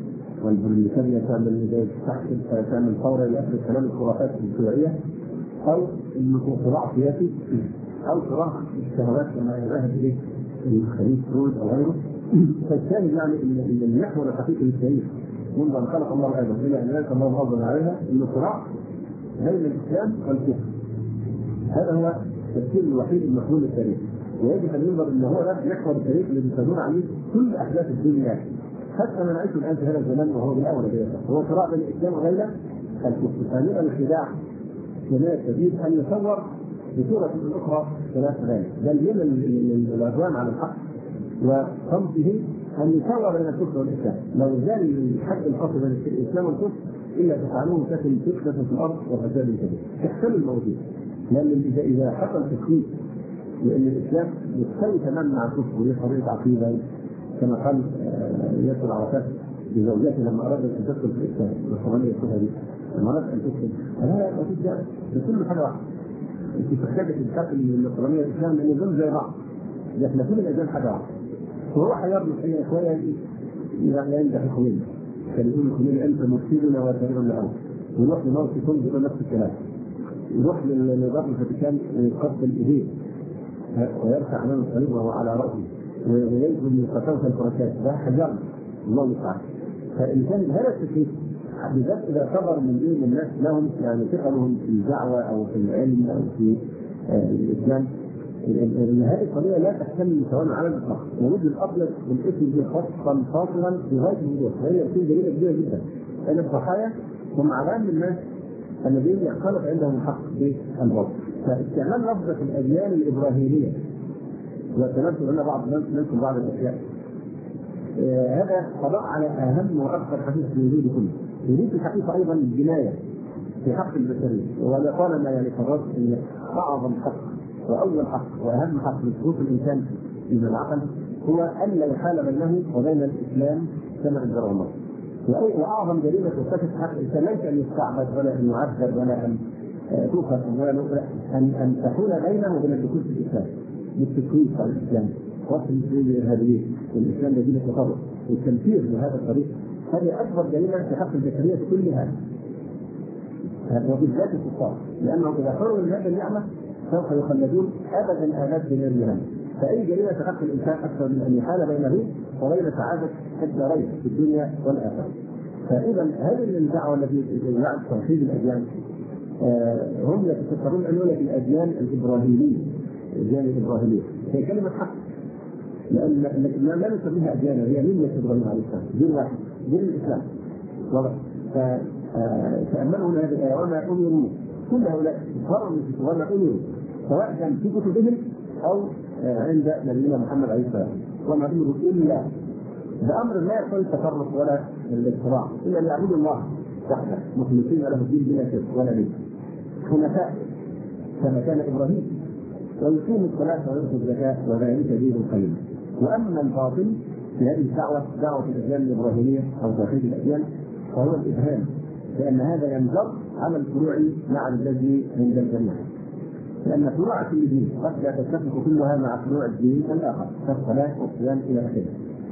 والبرلمانية تعمل زي تعمل ثورة لأجل كلام الخرافات الشيوعية، أو إنه صراع سياسي، أو صراع الشهوات كما ذهب إليه الخليج فرويد أو غيره. فالشاهد يعني إن المحور الحقيقي للتاريخ منذ أن خلق الله آدم إلى أن يلقى الله أفضل عليها إنه صراع بين الإسلام والكفر. هذا هو التفسير الوحيد المفهوم للتاريخ، ويجب ان ينظر ان هو ده محور التاريخ الذي تدور عليه كل احداث الدنيا، حتى ما نعيشه الان في هذا الزمان وهو بالاول كده، هو صراع بين الاسلام وغيره الكفر. فيبقى الخداع خداع شديد ان يصور بصوره اخرى خلاف ذلك، بل من العدوان على الحق وصمته ان يصور بين الكفر والاسلام. لو زال الحد الفاصل بين الاسلام والكفر الا تفعلوه تكن فتنه في الارض وفساد كبير. تحتمل الموجود، لان اذا حصل تفكيك لأن الإسلام يستوي تماما مع الكفر، وليه طريقة عقيدة كما قال ياسر عرفات لزوجته لما أرادت أن تدخل في الإسلام، والقرآن يقولها دي لما أرادت أن تدخل لا ما فيش داعي، بكل حاجة واحدة. أنت تحتاج تدخل من القرآن الإسلام لأن دول زي بعض، لكن كل الأديان حاجة واحدة. وهو حيرنا شوية يعني ينجح الخميني، كان يقول الخميني أنت مرسلنا وتغير الأرض، ويروح لموت كل يقول نفس الكلام، يروح لنظام الفاتيكان يقبل إيديه ويرفع امام الصليب وهو على راسه ويجب من قساوه الفراشات، ده حجر الله المستعان. فالانسان هذا التكليف بالذات اذا صدر من بين الناس لهم يعني ثقلهم في الدعوه او في العلم او في الاسلام، ان هذه القضيه لا تحتمل تماما على الاطلاق. وجود الابيض والاسود دي خاصا فاصلا بغايه الوضوح، وهي تكون دليل كبيره جدا ان الضحايا هم عوام الناس الذين يختلط عندهم الحق بالباطل. فاستعمال لفظة الأديان الإبراهيمية وتنبه لنا بعض الأشياء، هذا قضاء على أهم وأكثر حقيقة في الوجود كله. يريد الحقيقة أيضا الجناية في حق البشرية، ولطالما يعني قررت أن أعظم حق وأول حق وأهم حق لسقوط الإنسان من العقل هو أن لا يحال بينه وبين الإسلام كما أنزله الله. وأعظم جريمة ترتكب في حق الإنسان ليس أن يستعبد ولا أن يعذب ولا أن تؤخذ أمواله، أن تحول بينه وبين الدخول في الإسلام بالتكوين على الإسلام وصل المسلمين الإرهابيين والإسلام الذين تطرق والتمثيل بهذا الطريق. هذه أكبر جريمة في حق البشرية كلها، وبالذات الكفار، لأنهم إذا خرجوا من هذه النعمة سوف يخلدون أبدا آباد بلا جهنم. فأي جريمة في حق الإنسان أكثر من أن يحال بينه وبين سعادة الدارين في الدنيا والآخرة. فإذا هذه الدعوة التي جعلت توحيد الأديان هم يتفكرون أن يقول الأديان الإبراهيمية، الأديان الإبراهيمية هي كلمة حق، لأن لا نسميها أديان، هي ملة إبراهيم عليه السلام، دين واحد، دين الإسلام. تأملوا هذه الآية وما أمروا، كل هؤلاء فرضوا وما أمروا سواء كان في كتبهم أو عند نبينا محمد عليه السلام، وما أمروا إلا بأمر لا يقتضي التفرق ولا الاختراع، إلا ليعبدوا الله وحده مخلصين له الدين بلا شرك ولا نية، حنفاء كما كان إبراهيم، ويقيموا الصلاة ويؤتوا الزكاة وذلك دين القيم. وأما الباطل في هذه الدعوة، دعوة الأديان الإبراهيمية أو توحيد الأديان، فهو الإبهام، لأن هذا ينجر على الفروع مع الذي عند الجميع، لأن فروع كل دين قد لا تتفق كلها مع فروع الدين الآخر كالصلاة والصيام إلى آخره.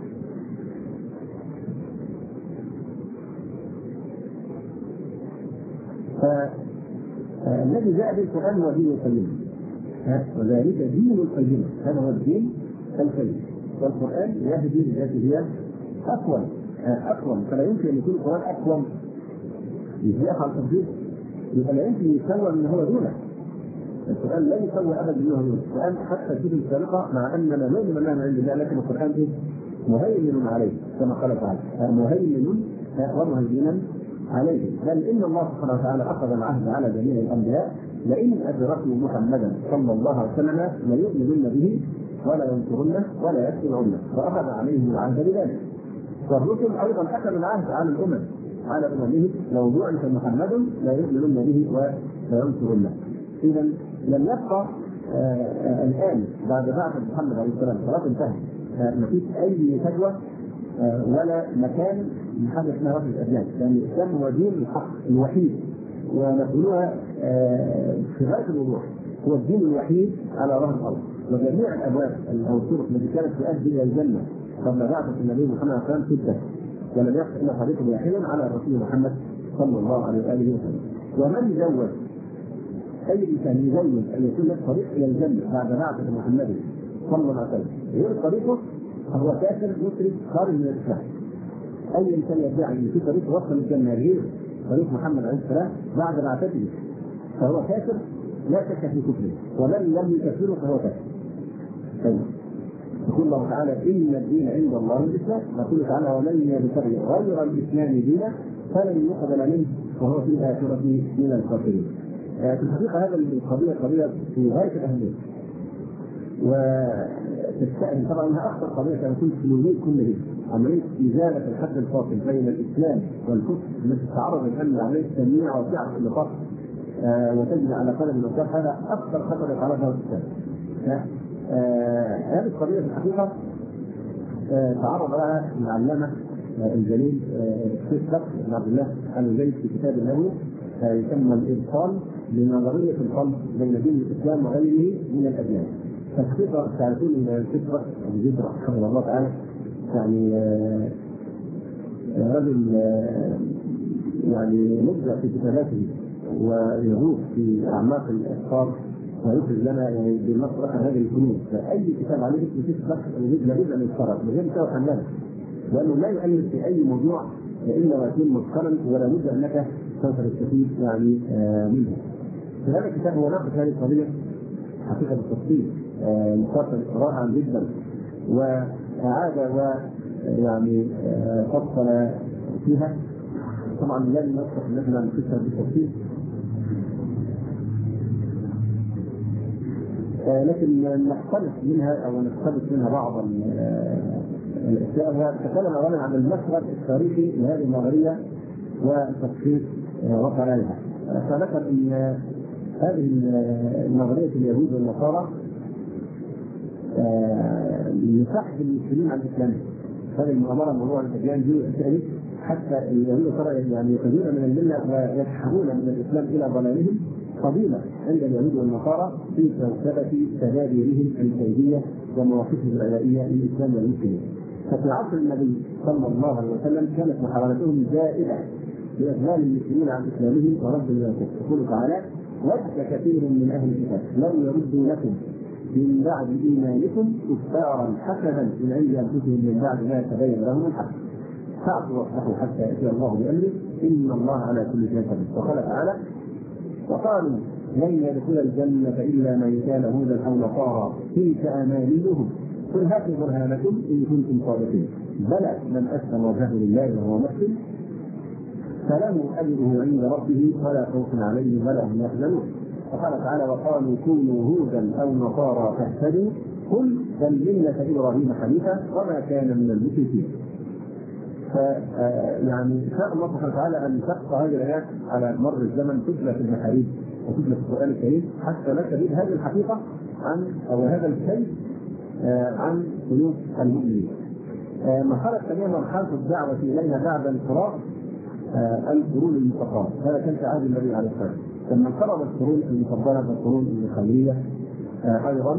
فالذي جاء بالقرآن هو دين القيم، وذلك دين القيم، هذا هو الدين القيم. والقرآن يهدي التي هي أقوم، فلا يمكن أن يكون القرآن أقوم يزيح على التفضيل، يبقى لا يمكن يسوى من هو دونه. القرآن لا يسوى أبدا من هو دونه. القرآن حتى الكتب السابقة مع أننا نؤمن أنها من عند الله، لكن القرآن مهيمن عليه كما قال تعالى، مهيمن ومهيمنا عليه. بل إن الله سبحانه وتعالى أخذ العهد على جميع الأنبياء لئن أدركوا محمدا صلى الله عليه وسلم ليؤمنن به ولا ينصرنه ولا يتبعونه، فأخذ عليهم العهد بذلك. والرسل أيضا أخذوا العهد على الأمم على أممهم لو بعث محمد لا يؤمنن به ولا ينصرنه. إذا لم يبقى الآن بعد بعثة محمد عليه السلام خلاص انتهى، ما فيش أي فجوة ولا مكان من حاجة اسمها وحدة الأديان، لأن الإسلام هو دين الحق الوحيد، ونقولها في غاية الوضوح، هو الدين الوحيد على ظهر الأرض. وجميع الأبواب أو الطرق التي كانت تؤدي إلى الجنة قبل بعثة النبي محمد صلى الله عليه وسلم ولم يقف الا طريق واحد على الرسول محمد صلى الله عليه واله وسلم. ومن زود اي انسان يزود ان يكون له طريق الى الجنه بعد بعثه محمد صلى الله عليه وسلم غير طريقه فهو كافر مشرك خارج من الاسلام. اي انسان يدعي ان في طريق وصل الجنه غير طريق محمد عليه السلام بعد بعثته فهو كافر لا شك في كفره، ومن لم يكفره فهو كافر. طيب يقول الله تعالى ان الدين عند الله الاسلام، يقول تعالى ومن يبتغي غير الاسلام دينا فلن يقبل منه وهو في الاخره من الخاسرين. في الحقيقه هذا القضيه قضيه في غايه الاهميه، وتستأهل طبعا انها اخطر قضيه كما قلت في الوجود كله، عمليه ازاله الحد الفاصل بين الاسلام والكفر التي تتعرض الان لعمليه تنويع وسعه النطاق وتجري على قدم الانسان. هذا اكثر خطر يتعرض له الاسلام. هذه القضيه في الحقيقه تعرض لها العلامه الجليل الشيخ بكر بن عبد الله الزيد في كتاب له يسمى الابطال لنظريه الخلط بين دين الاسلام وغيره من الاديان. فالحقيقه تعرفون ان الفكره الجدرة رحمه الله تعالى يعني رجل يعني مبدع في كتاباته ويغوص في اعماق الافكار ويخرج لنا يعني بالنصر هذه الفنون. فاي كتاب عليه اسم الشيخ بكر لابد ان يتقرا بغير مساواه حماده، لانه لا يؤلف في اي موضوع الا ويكون متقنا ولا بد انك سوف تستفيد يعني منه. في هذا الكتاب هو ناقش هذه القضيه حقيقه بالتفصيل مختصر رائعا جدا، واعاد ويعني فصل فيها. طبعا لن نصح ان احنا نفسها بالتفصيل، لكن نقتبس منها او نقتبس منها بعض الاشياء. تكلم اولا عن المخرج التاريخي لهذه النظريه وتفصيل وقرارها. فذكر ان هذه النظريه اليهود والنصارى يسحب المسلمين عن الاسلام. هذه المؤامره موضوع الاديان دي حتى اليهود والنصارى يعني يخرجون من المله ويسحبون من الاسلام الى ضلالهم قديمه عند اليهود والنصارى في كوكبه تدابيرهم الكيديه ومواقفهم العدائيه للاسلام والمسلمين. ففي عصر النبي صلى الله عليه وسلم كانت محاولتهم زائده لاغلال المسلمين عن اسلامهم ورد الى الكفر. يقول تعالى ود كثير من اهل الكتاب لو يردوا لكم من بعد ايمانكم كفارا حسنا من عند انفسهم من بعد ما تبين لهم الحق فاعفوا واصلحوا حتى ياتي الله بامره ان الله على كل شيء قدير. وقال تعالى وقالوا لن يدخل الجنه الا من كان هودا او نصارى تلك امانيهم قل هاتوا برهانكم ان كنتم صادقين بلى من اسلم وجهه لله وهو محسن فله اجره عند ربه ولا خوف عليهم ولا هم يحزنون. وقال تعالى وقالوا كونوا هودا او نصارى تهتدوا قل بل مله ابراهيم حنيفا وما كان من المشركين. يعني شاء الله سبحانه وتعالى ان تبقى هذه الايات على مر الزمن تتلى في المحاريب وتتلى في القران الكريم حتى لا تزيد هذه الحقيقه عن او هذا الشيء عن قلوب المؤمنين. مرحله ثانيه مرحله الدعوه الينا بعد انقراض القرون المفضله. هذا كان في عهد النبي عليه الصلاه والسلام. لما انقرض القرون المفضله بالقرون الخيريه ايضا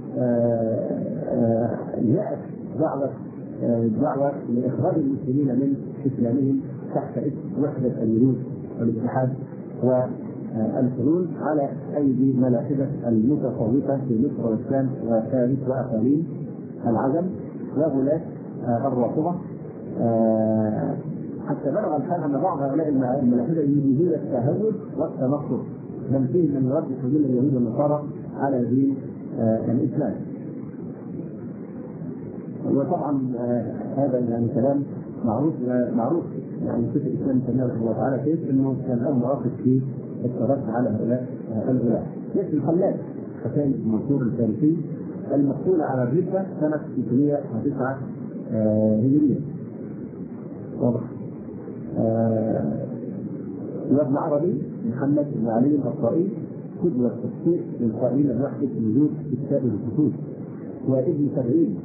جاءت دعوه لاخراج المسلمين من اسلامهم تحت اسم وحده الوجود والاتحاد والحلول على ايدي ملاحده المتصوفه في مصر والشام وفارس واقاليم العجم وغلاة الرافضه، حتى بلغ الحال ان بعض هؤلاء الملاحده يريدون التهود والتنصر بل فيه من يرد حلول اليهود والنصارى على دين الاسلام. وطبعا هذا يعني كلام معروف يعني في الاسلام سبحانه وتعالى كيف انه كان له مواقف في الترد على هؤلاء الغلاة. مثل الخلال حسين المنصور الفارسي المقتول على الردة سنة 309 هجرية. واضح. وابن عربي محمد بن علي الطائي قدوة التفسير للقائلين بوحدة الوجود في كتاب الكتب، وابن سبعين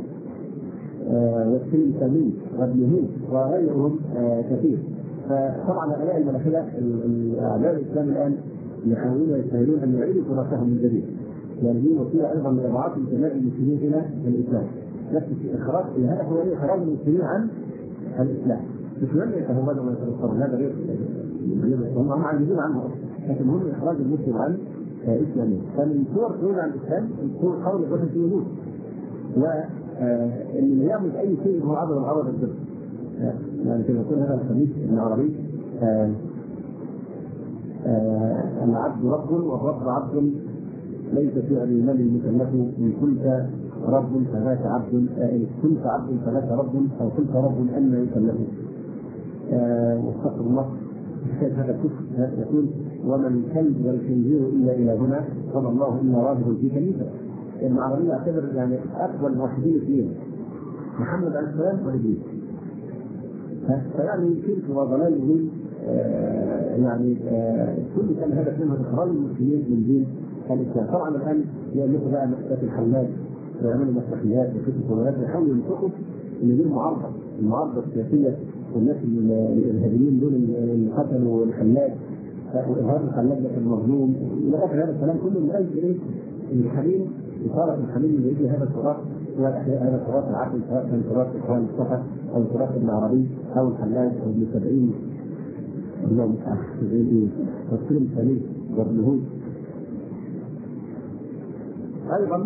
والسلمي وابن هند وغيرهم كثير. فطبعا هؤلاء الملاحدة اعداء الاسلام الان يحاولون ويسهلون ان يعيدوا تراثهم من جديد، يعني دي وسيله ايضا لاضعاف انتماء المسلمين الى الاسلام. نفس الاخراج الهدف هو اخراج المسلمين عن الاسلام مش لم يتهودوا ما يتبصرون، هذا غير هم عاجزين عنه، لكن هم اخراج المسلم عن اسلامه. فمن صور خروج عن الاسلام صور قول الرسول في الوجود، وان اللي يعمل اي شيء هو عبد العرب الضد. يعني كما يقول هذا الحديث العربي العبد رب والرب عبد، ليس في المال المكلف من كنت رب فذاك عبد، كنت عبد فذاك رب، او كنت رب ان يكلف. واستغفر الله هذا الكفر يقول ومن كلب والخنزير الا الى هنا قال الله الا راغب في كنيسه. العربيه اعتبر يعني اقوى الموحدين اثنين، محمد عليه السلام وابليس. فيعني شرك وضلال دين يعني كل كان هدف منه اخراج المسلمين من دين الاسلام. طبعا الان يألفوا بقى مؤسسات الحلال ويعملوا مسرحيات وكتب وروايات يحاولوا ينطقوا ان دي المعارضه السياسيه، والناس الارهابيين دول اللي قتلوا الحلاج وارهاب الحلاج ده كان مظلوم الى اخر هذا الكلام كله من اجل ايه؟ الحليم اثاره الحليم اللي يجي هذا التراث واحياء هذا التراث العقلي، سواء كان تراث اخوان الصفا او تراث ابن عربي او الحلاج او ابن سبعين الله المستعان تفسير الثاني والنهوض. ايضا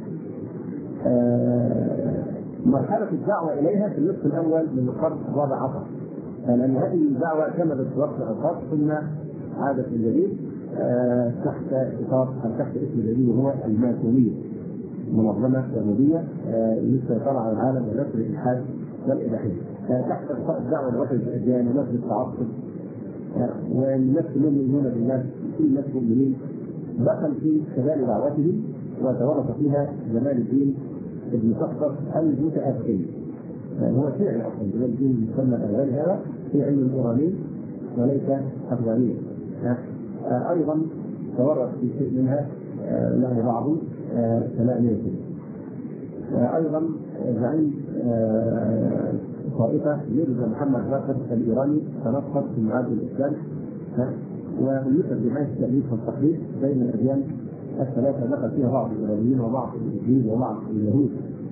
مرحله الدعوه اليها في النصف الاول من القرن الرابع عشر، لان هذه الدعوه كملت في وقت اوقات ثم عادت من جديد تحت اطار او تحت اسم جديد وهو الماسونيه، منظمه يهوديه للسيطره على العالم ونشر الالحاد والاباحيه، تحت اطار الدعوه لوحده الاديان ونشر التعصب، والناس كلهم يؤمنون بالله، كل الناس مؤمنين. دخل في خلال دعوته وتورط فيها جمال الدين ابن صخر المتأخري، هو شيعي اصلا جمال الدين يسمى الاغاني، هذا شيعي ايراني وليس افغانيا. ايضا تورط في شيء منها له بعض ثنائيه. ايضا زعيم طائفه ميرزا محمد باقر الايراني تنصت في معاد الاسلام ويوسف بحيث التأليف والتقليد بين الاديان الثلاثه، دخل فيها بعض الايرانيين وبعض الانجليز وبعض اليهود.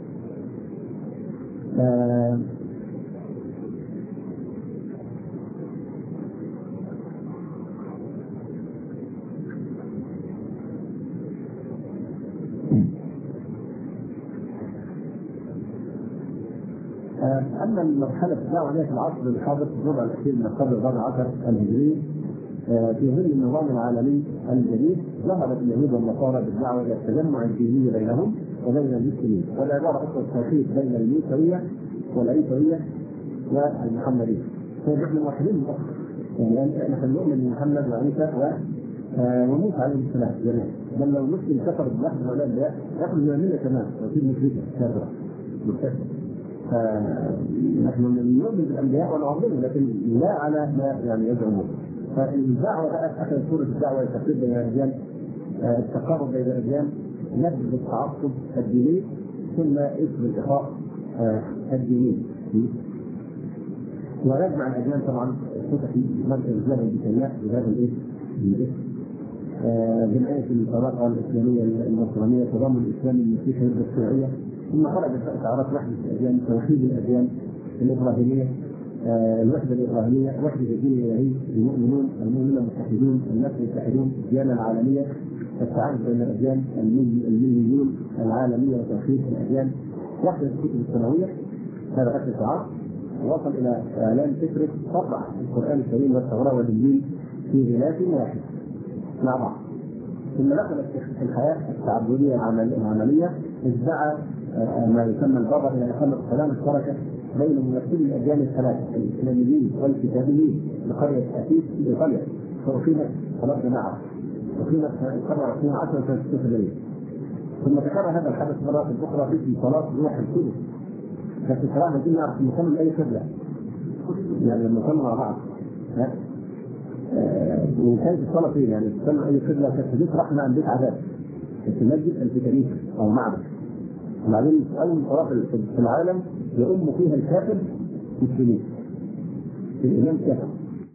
اما مرحله الدعوه في العصر الحاضر في الربع الاخير من القرن الرابع عشر الهجري في ظل النظام العالمي الجديد، ظهرت اليهود والنصارى بالدعوه الى التجمع الديني بينهم وبين المسلمين، والعباره اصلا التوحيد بين الموسويه والعيسويه والمحمديه. فنحن موحدين يعني نحن نؤمن بمحمد وعيسى وموسى عليه السلام جميعا، بل لو مسلم كفر بواحد من هؤلاء الانبياء ياخذ من المله كمان ويصير مشركا كافرا مرتدا. فنحن نؤمن بالانبياء ونعظمهم لكن لا على ما يعني يزعمون. فالدعوه اخذت صوره الدعوه التقريب بين الاديان، التقارب بين الاديان، نبذ التعصب الديني ثم اسم الاخاء الديني، ويجمع الاديان طبعا فتح مركز زمن بسياح بهذا الاسم جمعيه الطبقه الاسلاميه النصرانيه، تضم الاسلام المسيحي والشيوعيه، ثم خرجت شعارات وحده الاديان، توحيد الاديان الابراهيميه، الوحده الابراهيميه، وحده الدين الالهي، المؤمنون المتحدون، الناس المتحدون، الديانه العالميه، التعاون بين الاديان، المليون العالميه وتوحيد الاديان، وحده الكتب السماويه. هذا اخر شعار وصل الى اعلان فكره طبع القران الكريم والتوراه والانجيل في غلاف واحد مع بعض. ثم دخلت في الحياه التعبديه العمليه، ادعى ما يسمى البابا الى اقامه السلام الشركه بين ممثلي الاديان الثلاثه الاسلاميين والكتابيين لقريه اسيس في ايطاليا، فاقيمت صلاه جماعه، اقيمت القرن 12 سنه 96. ثم تكرر هذا الحدث مرات اخرى في صلاه روح القدس، كانت الصلاه التي نعرف نصلي اي قبله، يعني لما نصلي مع بعض وكانت الصلاه فين؟ يعني تصلي اي قبله، كانت بيت رحمه عن بيت عذاب، في المسجد الكنيسه او معبد. وبعدين اول صلاه في العالم يؤم فيها الكافر مسلمين، الامام كافر.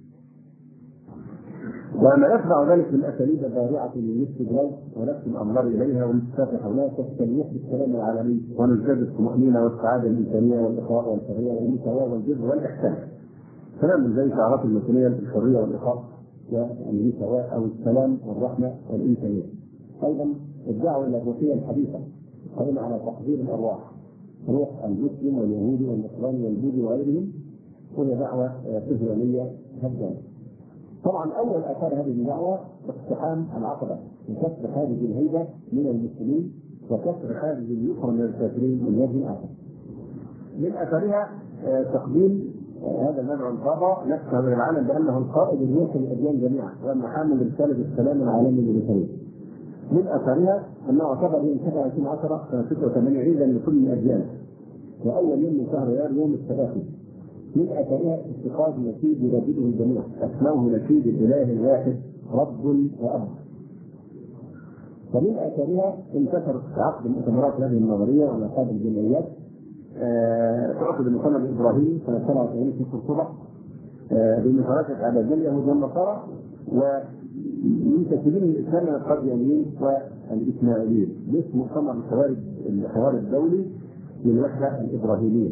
وما يتبع ذلك من اساليب بارعه للاستدراج ولفت الانظار اليها والالتفات حولها كالتلويح بالسلام العالمي ونزداد الطمانينه والسعاده الانسانيه والاخاء والحريه والمساواه والبر والاحسان. تماما زي شعارات الماسونيه الحريه والاخاء يعني سواء او السلام والرحمه والانسانيه. ايضا الدعوه الى الروحيه الحديثه قائمه على تحضير الارواح، روح المسلم واليهودي والنصراني والبوذي وغيرهم، وهي دعوه صهيونيه هدامه. طبعا اول اثار هذه الدعوه اقتحام العقبه وكسر حاجز الهيبه من المسلمين وكسر حاجز اليسر من الكافرين من وجه اخر. من اثارها تقديم هذا المدعو البابا نفسه للعالم بانه القائد الروحي للاديان جميعا وانه حامل رساله السلام العالمي للبشريه. من اثارها انه اعتبر يوم 27/10 سنه 86 عيدا لكل الاديان، واول يوم من شهر يناير يوم التلاقي. من اثارها اتخاذ نشيد يردده الجميع اسموه نشيد الاله الواحد رب واب. ومن اثارها انتشر عقد المؤتمرات هذه النظريه وعقد الجمعيات تعقد المؤتمر الابراهيمي سنه 87 في قرطبه بمشاركه اعداد اليهود والنصارى ومنتسبين الاسلام من القاديانيين والاسماعيليين باسم مؤتمر الحوار الدولي للوحده الابراهيميه.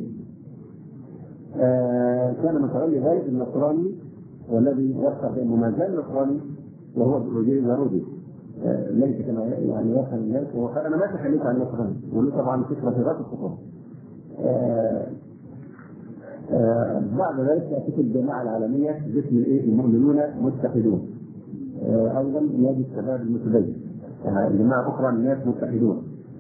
كان من تولي ذلك النصراني والذي وصف بانه ما زال نصراني وهو بروجيه يهودي ليس كما يعني يفهم الناس. انا ما تخليت عن النصراني وله طبعا فكره في غايه الخطوره. بعد ذلك تأتي الجماعة العالمية باسم المؤمنون متحدون، أيضا نادي الشباب المتدين، جماعة أخرى الناس متحدون.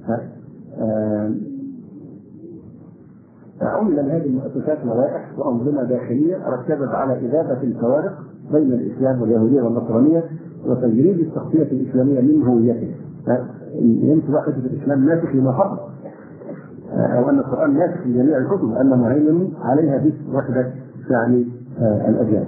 عمل هذه المؤسسات لوائح وأنظمة داخلية ركزت على إذابة الفوارق بين الإسلام واليهودية والنصرانية وتجريد الشخصية الإسلامية من هويته. يمكن واحد في الإسلام ناسخ لما فرض أو أن القرآن ناسخ لجميع الكتب أن مهيمن عليها باسم وحدة يعني الأديان.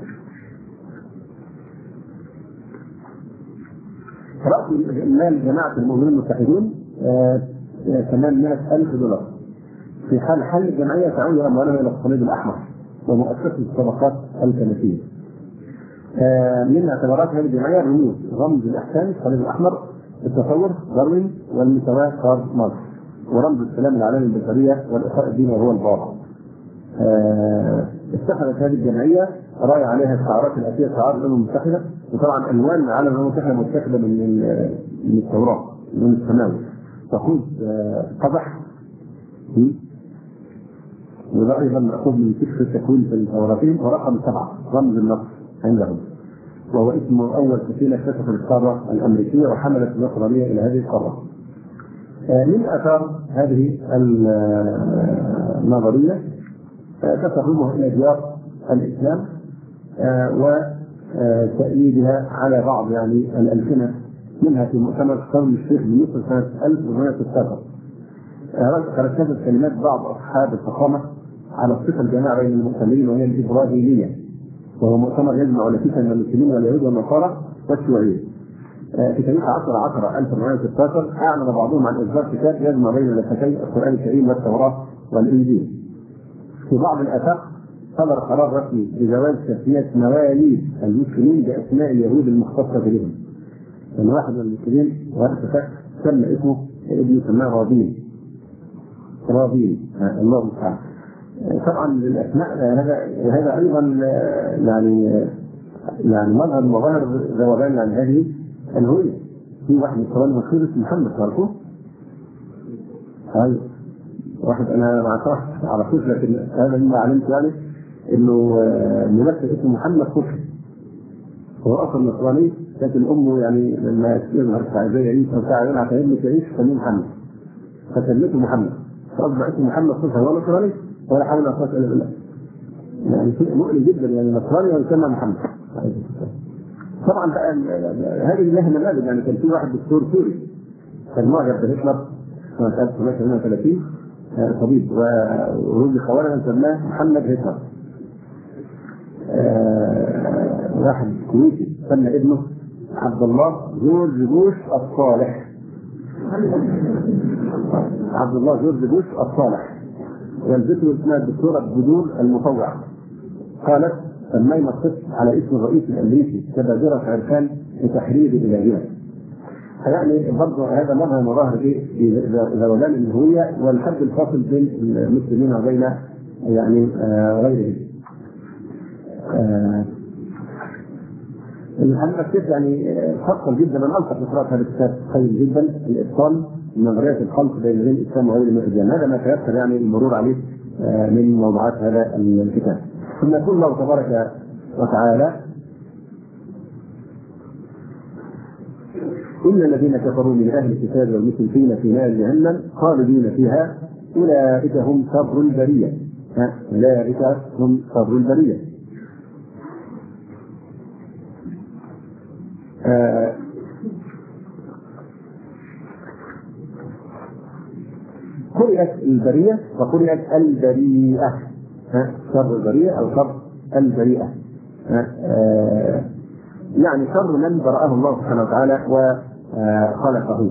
رأس مال جماعة المؤمنين المتحدون 800,000 دولار. في حال حل الجمعية تعود أموالها إلى الصليب الأحمر ومؤسسة الطبقات الكنسية. من اعتبارات هذه الجمعية رمز الإحسان الصليب الأحمر، التصور داروين، والمساواة كارل ماركس، ورمز السلام العالمي البشرية والإخاء الديني وهو البابا. اتخذت هذه الجمعية راي عليها الشعارات الأساسية شعار الأمم المتحدة، وطبعا ألوان العالم الأمم المتحدة متاخدة من التوراة من السماوي، تقود قزح وده أيضا مأخوذ من فكر التكوين في التوراتين، ورقم 7 رمز النصر عندهم، وهو اسم أول سفينة اكتشفت القارة الأمريكية وحملت النصرانية إلى هذه القارة. من آثار هذه النظرية تسربها إلى ديار الإسلام وتأييدها على بعض يعني الألسنة، منها في مؤتمر قوم الشيخ بمصر سنة 1916 ركزت كلمات بعض أصحاب الفخامة على الصفة الجماعة بين المؤتمرين وهي الإبراهيمية، وهو مؤتمر يجمع لفيفا من المسلمين واليهود والنصارى والشيوعية. في تاريخ 10/10/1916 أعلن بعضهم عن إصدار كتاب يجمع بين لفتي القرآن الكريم والتوراة والإنجيل. في بعض الآفاق صدر قرار رسمي بجواز تسمية مواليد المسلمين بأسماء اليهود المختصة بهم. يعني واحد من المسلمين وقت سمى اسمه ابن سماه رابين الله المستعان. طبعا الأسماء هذا أيضا يعني مظهر من مظاهر ذوبان عن هذه الهوية. في واحد من الصلاة مشهور اسمه محمد تعرفوه؟ أيوه واحد أنا ما أعرفوش لكن هذا مما علمت يعني إنه ممثل اسمه محمد صبحي، هو أصلا نصراني لكن أمه يعني لما يظهر زي عيسى وبتاع يقول عشان ابنك يعيش سميه محمد فسميته محمد، فأصبح اسمه محمد صبحي هو نصراني ولا حول ولا قوة إلا بالله. يعني شيء مؤلم جدا يعني نصراني ويسمى محمد. طبعا بقى هذه لها نماذج، يعني كان في واحد دكتور سوري كان معجب بهتلر سنة 1938 طبيب ورودي خوارج سماه محمد هتلر. واحد كويتي سمى ابنه عبد الله جورج بوش الصالح. عبد الله جورج بوش الصالح. والدته اسمها الدكتورة بدور المطوع، قالت سمينا الطفل على اسم الرئيس الامريكي كبادرة عرفان لتحرير الالهية. يعني برضه هذا مظهر مظاهر ذوبان الهوية والحد الفاصل بين المسلمين وبين يعني غيرهم. الحمد لله يعني فصل جدا. من ألطف قراءة هذا الكتاب خير جدا، الإبطال من نظرية الخلق بين الإسلام وغير الإسلام. هذا ما تيسر يعني المرور عليه من موضوعات هذا الكتاب. ثم يقول الله تبارك وتعالى: إن الذين كفروا من أهل الكتاب والمشركين في نار جهنم خالدين فيها أولئك هم شر البرية. أولئك هم شر البرية. قرئت البرية وقرئت البريئة. شر البرية أو شر البريئة، يعني شر من برأه الله سبحانه وتعالى وخلقه.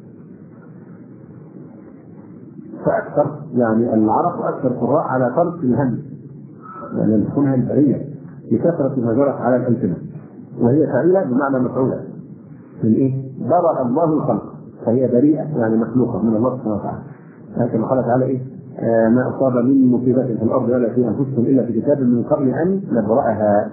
فأكثر يعني العرب أكثر قراء على فرق الهم، يعني تكونها البرية بكثرة ما جرت على الألسنة، وهي فاعلة بمعنى مفعولة من إيه؟ برأ الله الخلق، فهي بريئة يعني مخلوقة من الله سبحانه وتعالى. كما قال تعالى إيه؟ ما أصاب من مصيبة في الأرض ولا في أنفسكم إلا في كتاب من قبل أن نبرأها.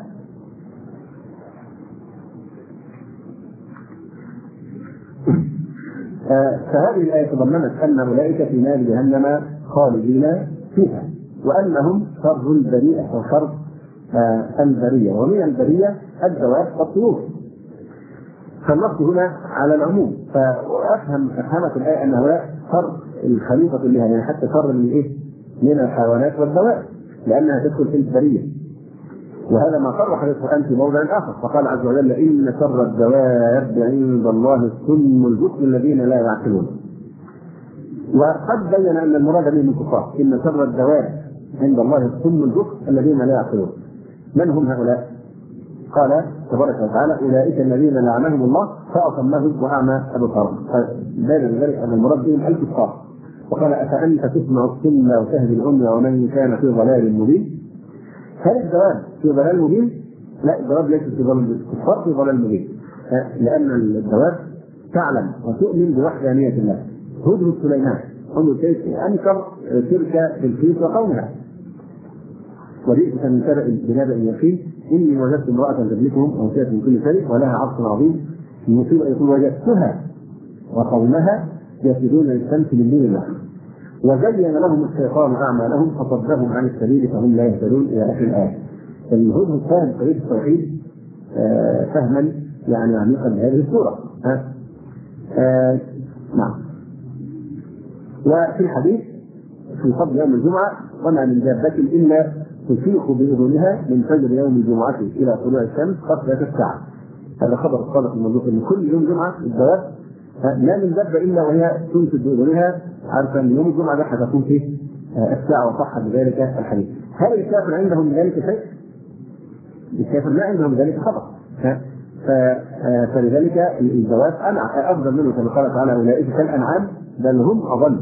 فهذه الآية تضمنت أن أولئك في نار جهنم خالدين فيها، وأنهم شر البريئة أو شر البرية. ومن البرية الدواب والطيور، فالنص هنا على العموم. فأفهمت الآية أن هؤلاء شر الخليقة كلها، يعني حتى شر من إيه؟ من الحيوانات والدواب، لأنها تدخل في البرية. وهذا ما صرح به القرآن في موضع آخر، فقال عز وجل: إن شر الدواب عند الله الصم البكم الذين لا يعقلون. وقد بين أن المراد به من الكفار، إن شر الدواب عند الله الصم البكم الذين لا يعقلون. من هم هؤلاء؟ قال تبارك وتعالى: أولئك الذين لعنهم الله فأصمهم وأعمى أبصارهم. فبين ذلك أن المراد بهم الكفار. وقال: أفأنت تسمع الصم وتهدي العمي ومن كان في ضلال مبين. هل الدواب في ضلال مبين؟ لا، الدواب ليست في ضلال مبين، الكفار في ضلال مبين، لأن الدواب تعلم وتؤمن بوحدانية الله. هدهد سليمان أنكر تلك بالكيس وقومها: وجئتك من سبأ بنبأ يقين إني وجدت امرأة تملكهم وأوتيت من كل شيء ولها عرش عظيم. المصيبة يقول: وجدتها وقومها يسجدون للشمس من دون الله وزين لهم الشيطان أعمالهم فصدهم عن السبيل فهم لا يهتدون إلى آخر الآية. الهدهد فهم طريق التوحيد فهما يعني عميقا بهذه السورة. نعم. وفي الحديث في فضل يوم الجمعة: وما من دابة إلا تسيق بأذنها من فجر يوم الجمعة إلى طلوع الشمس قبل الساعة. هذا خبر الصادق الموضوع من كل يوم جمعة الدواب لا من دابة إلا وهي تنشد بأذنها عارفة أن يوم الجمعة ده هتكون فيه الساعة، وصح بذلك الحديث. هل الكافر عندهم من ذلك شيء؟ الكافر لا عندهم ذلك خبر. فلذلك الدواب أفضل منه، كما قال تعالى: أولئك كالأنعام بل هم أضل.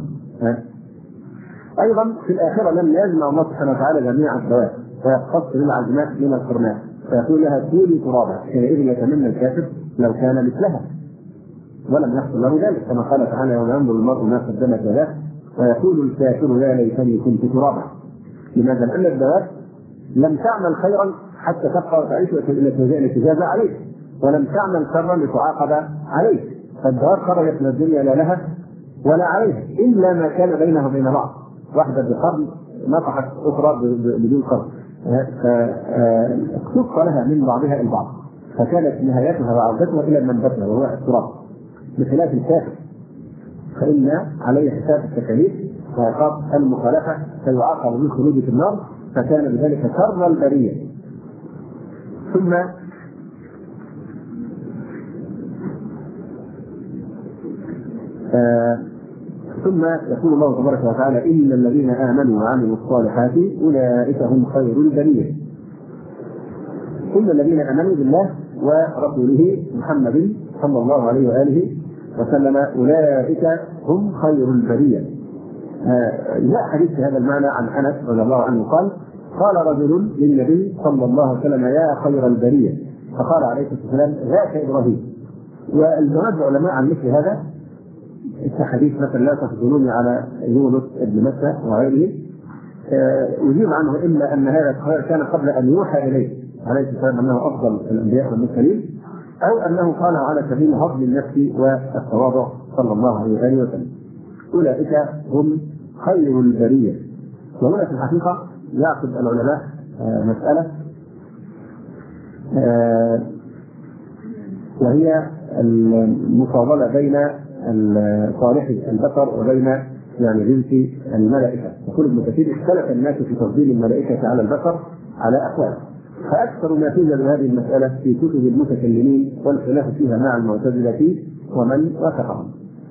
أيضا في الآخرة لم يجمع الله سبحانه وتعالى جميع الدواب ويختص للعزمات من القرناء، فيقول لها كوني ترابا، حينئذ يتمنى الكافر لو كان مثلها، ولم يحصل له ذلك، كما قال تعالى: يوم ينظر المرء ما قدمت يداه ويقول الكافر يا ليتني كنت ترابا. لماذا؟ لأن الدواب لم تعمل خيرا حتى تبقى وتعيش إلى التجازى عليه، ولم تعمل شرا لتعاقب عليه. فالدواب خرجت من الدنيا لا لها ولا عليها إلا ما كان بينها وبين بعض، واحدة بقرن نطحت أخرى بدون قرن، فاقتص لها من بعضها البعض، فكانت نهايتها وعودتها إلى منبتها وهو التراب. بخلاف الكافر فإن عليه حساب التكاليف وعقاب المخالفة فيعاقب بالخروج في النار، فكان بذلك شر البرية. ثم يقول الله تبارك وتعالى: إن الذين آمنوا وعملوا الصالحات أولئك هم خير البرية. كل الذين آمنوا بالله ورسوله محمد صلى الله عليه وآله وسلم أولئك هم خير البرية. جاء حديث في هذا المعنى عن أنس رضي الله عنه قال: قال رجل للنبي صلى الله عليه وسلم: يا خير البرية، فقال عليه الصلاة والسلام: ذاك إبراهيم. والجواب العلماء عن مثل هذا الحديث مثلا لا تخذلوني على يونس بن متى وغيره، يجيب عنه إلا أن هذا كان قبل أن يوحى إليه، عليه السلام أنه أفضل الأنبياء والمرسلين، أو أنه قال على سبيل هضم النفس والتواضع صلى الله عليه وسلم. أولئك هم خير البرية. وهنا في الحقيقة يعقد العلماء مسألة، وهي المفاضلة بين صالح البشر وبين يعني جنس الملائكة. يقول ابن كثير اختلف الناس في تفضيل الملائكة على البشر على أقوال، فأكثر ما توجد هذه المسألة في كتب المتكلمين والخلاف فيها مع المعتزلة ومن وافقهم.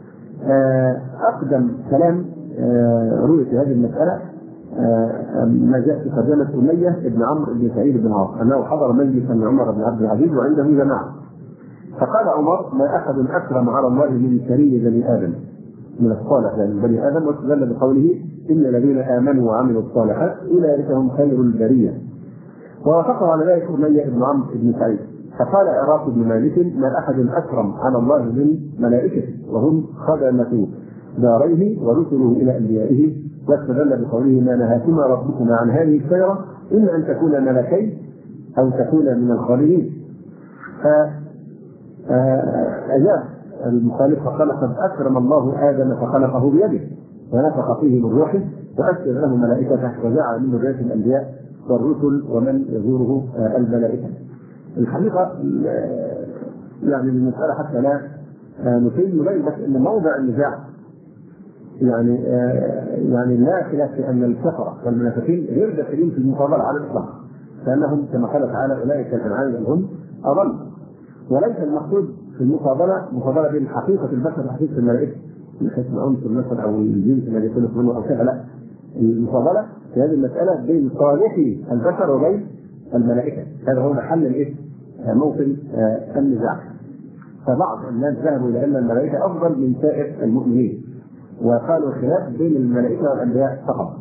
أقدم كلام روي في هذه المسألة ما جاء في ترجمة أمية بن عمرو بن سعيد بن عاص أنه حضر مجلسا لعمر بن عبد العزيز وعنده جماعة، فقال عمر: ما أحد أكرم على الله من كريم بني آدم، من الصالح يعني بني آدم، واستدل بقوله: إن الذين آمنوا وعملوا الصالحات أولئك هم خير البرية. ووافقه على ذلك أمية بن عمرو بن سعيد، فقال عراق بن مالك: ما أحد أكرم على الله من ملائكته وهم خدمة داريه ورسله إلى أنبيائه، واستدل بقوله: ما نهاكما ربكما عن هذه الشجرة إلا أن تكونا ملكين أو تكونا من الخالدين. فأجاب المخالف فقال: قد أكرم الله آدم فخلقه بيده ونفخ فيه من روحه وأسجد له ملائكته وجعل من ذرية الأنبياء والرسل ومن يزوره الملائكة. الحقيقة يعني المسألة حتى لا نطيل نبين بس أن موضع النزاع يعني لا خلاف في أن الكفرة والمنافقين غير داخلين في المفاضلة على الإطلاق، لأنهم كما قال تعالى: أولئك الأنعام بل هم أضل. وليس المقصود في المفاضلة مفاضلة بين حقيقة البشر وحقيقة الملائكة من حيث العنصر مثلا أو الجنس الذي يخلق منه أو كذا، لا، المفاضلة في هذه المسألة بين صالحي البشر وبين الملائكة. هذا هو محل موطن النزاع. فبعض الناس ذهبوا إلى أن الملائكة أفضل من سائر المؤمنين، وقالوا الخلاف بين الملائكة والأنبياء فقط.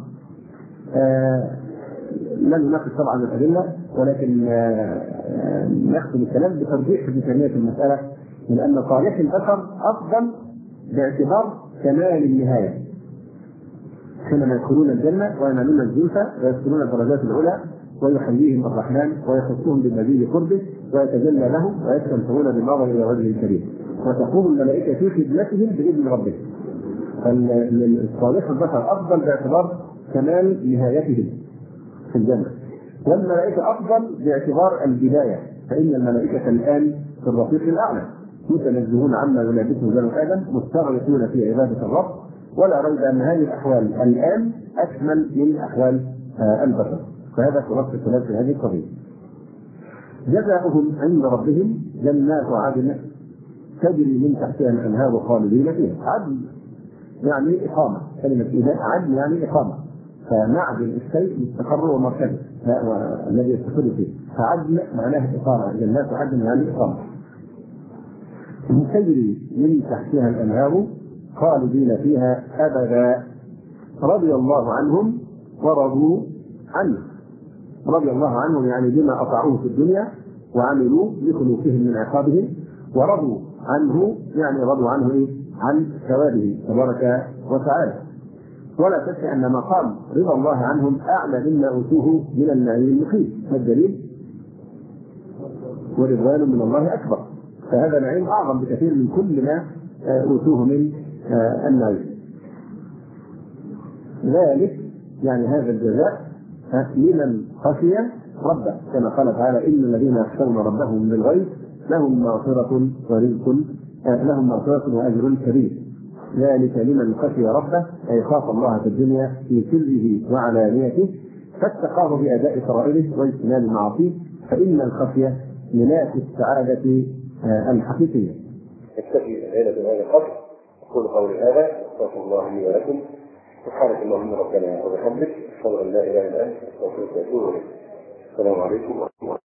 لن نناقش طبعا الأدلة، ولكن نختم الكلام بترجيح ابن تيمية في المسألة من أن صالح البشر أفضل باعتبار كمال النهاية، حينما يدخلون الجنة وينالون الزلفى ويدخلون الدرجات العلى ويحييهم الرحمن ويخصهم بمزيد قربه ويتجلى لهم ويستمتعون بالنظر إلى وجهه الكريم وتقوم الملائكة في خدمتهم بإذن ربهم. فالصالح البشر أفضل باعتبار كمال نهايتهم في الجنة، والملائكة أفضل باعتبار البداية، فإن الملائكة الآن في الرفيق الأعلى متنزهون عما يلابسه بنو آدم مستغرقون في عبادة الرب، ولا ريب أن هذه الأحوال الآن أكمل من أحوال البشر. فهذا خلاصة الكلام في هذه القضية. جزاؤهم عند ربهم جنات عدن تجري من تحتها الأنهار خالدين فيها. عدن يعني إقامة، كلمة عدن يعني إقامة، فنعدل الشيء مستقر ومركزه الذي يستقر فيه، فعدن معناه إقامة، جنات عدن يعني إقامة تجري من تحتها الأنهار خالدين فيها أبدا، رضي الله عنهم ورضوا عنه. رضي الله عنهم يعني بما أطاعوه في الدنيا وعملوا بخلوقهم من عقابهم، ورضوا عنه يعني رضوا عنه عن ثوابه تبارك وتعالى. ولا شك أن مقام رضا الله عنهم أعلى مما أوتوه من النعيم المقيم. ما الدليل؟ ورضوان من الله أكبر، فهذا نعيم أعظم بكثير من كل ما أوتوه من النعيم. ذلك يعني هذا الجزاء لمن خشي ربه، كما قال تعالى: إن الذين يخشون ربهم بالغيب لهم مغفرة ورزق لهم مغفرة وأجر كبير. ذلك لمن خشي ربه أي خاف الله في الدنيا في سره وعلانيته فاتقاه بأداء فرائضه واجتناب معاصيه، فإن الخشية ملاك السعادة الحقيقية. اكتفي الليلة بهذا القدر. أقول قولي هذا أستغفر الله لي ولكم. سبحانك اللهم ربنا وبحمدك أشهد أن لا إله إلا أنت أستغفرك وأتوب إليك. السلام عليكم ورحمة الله.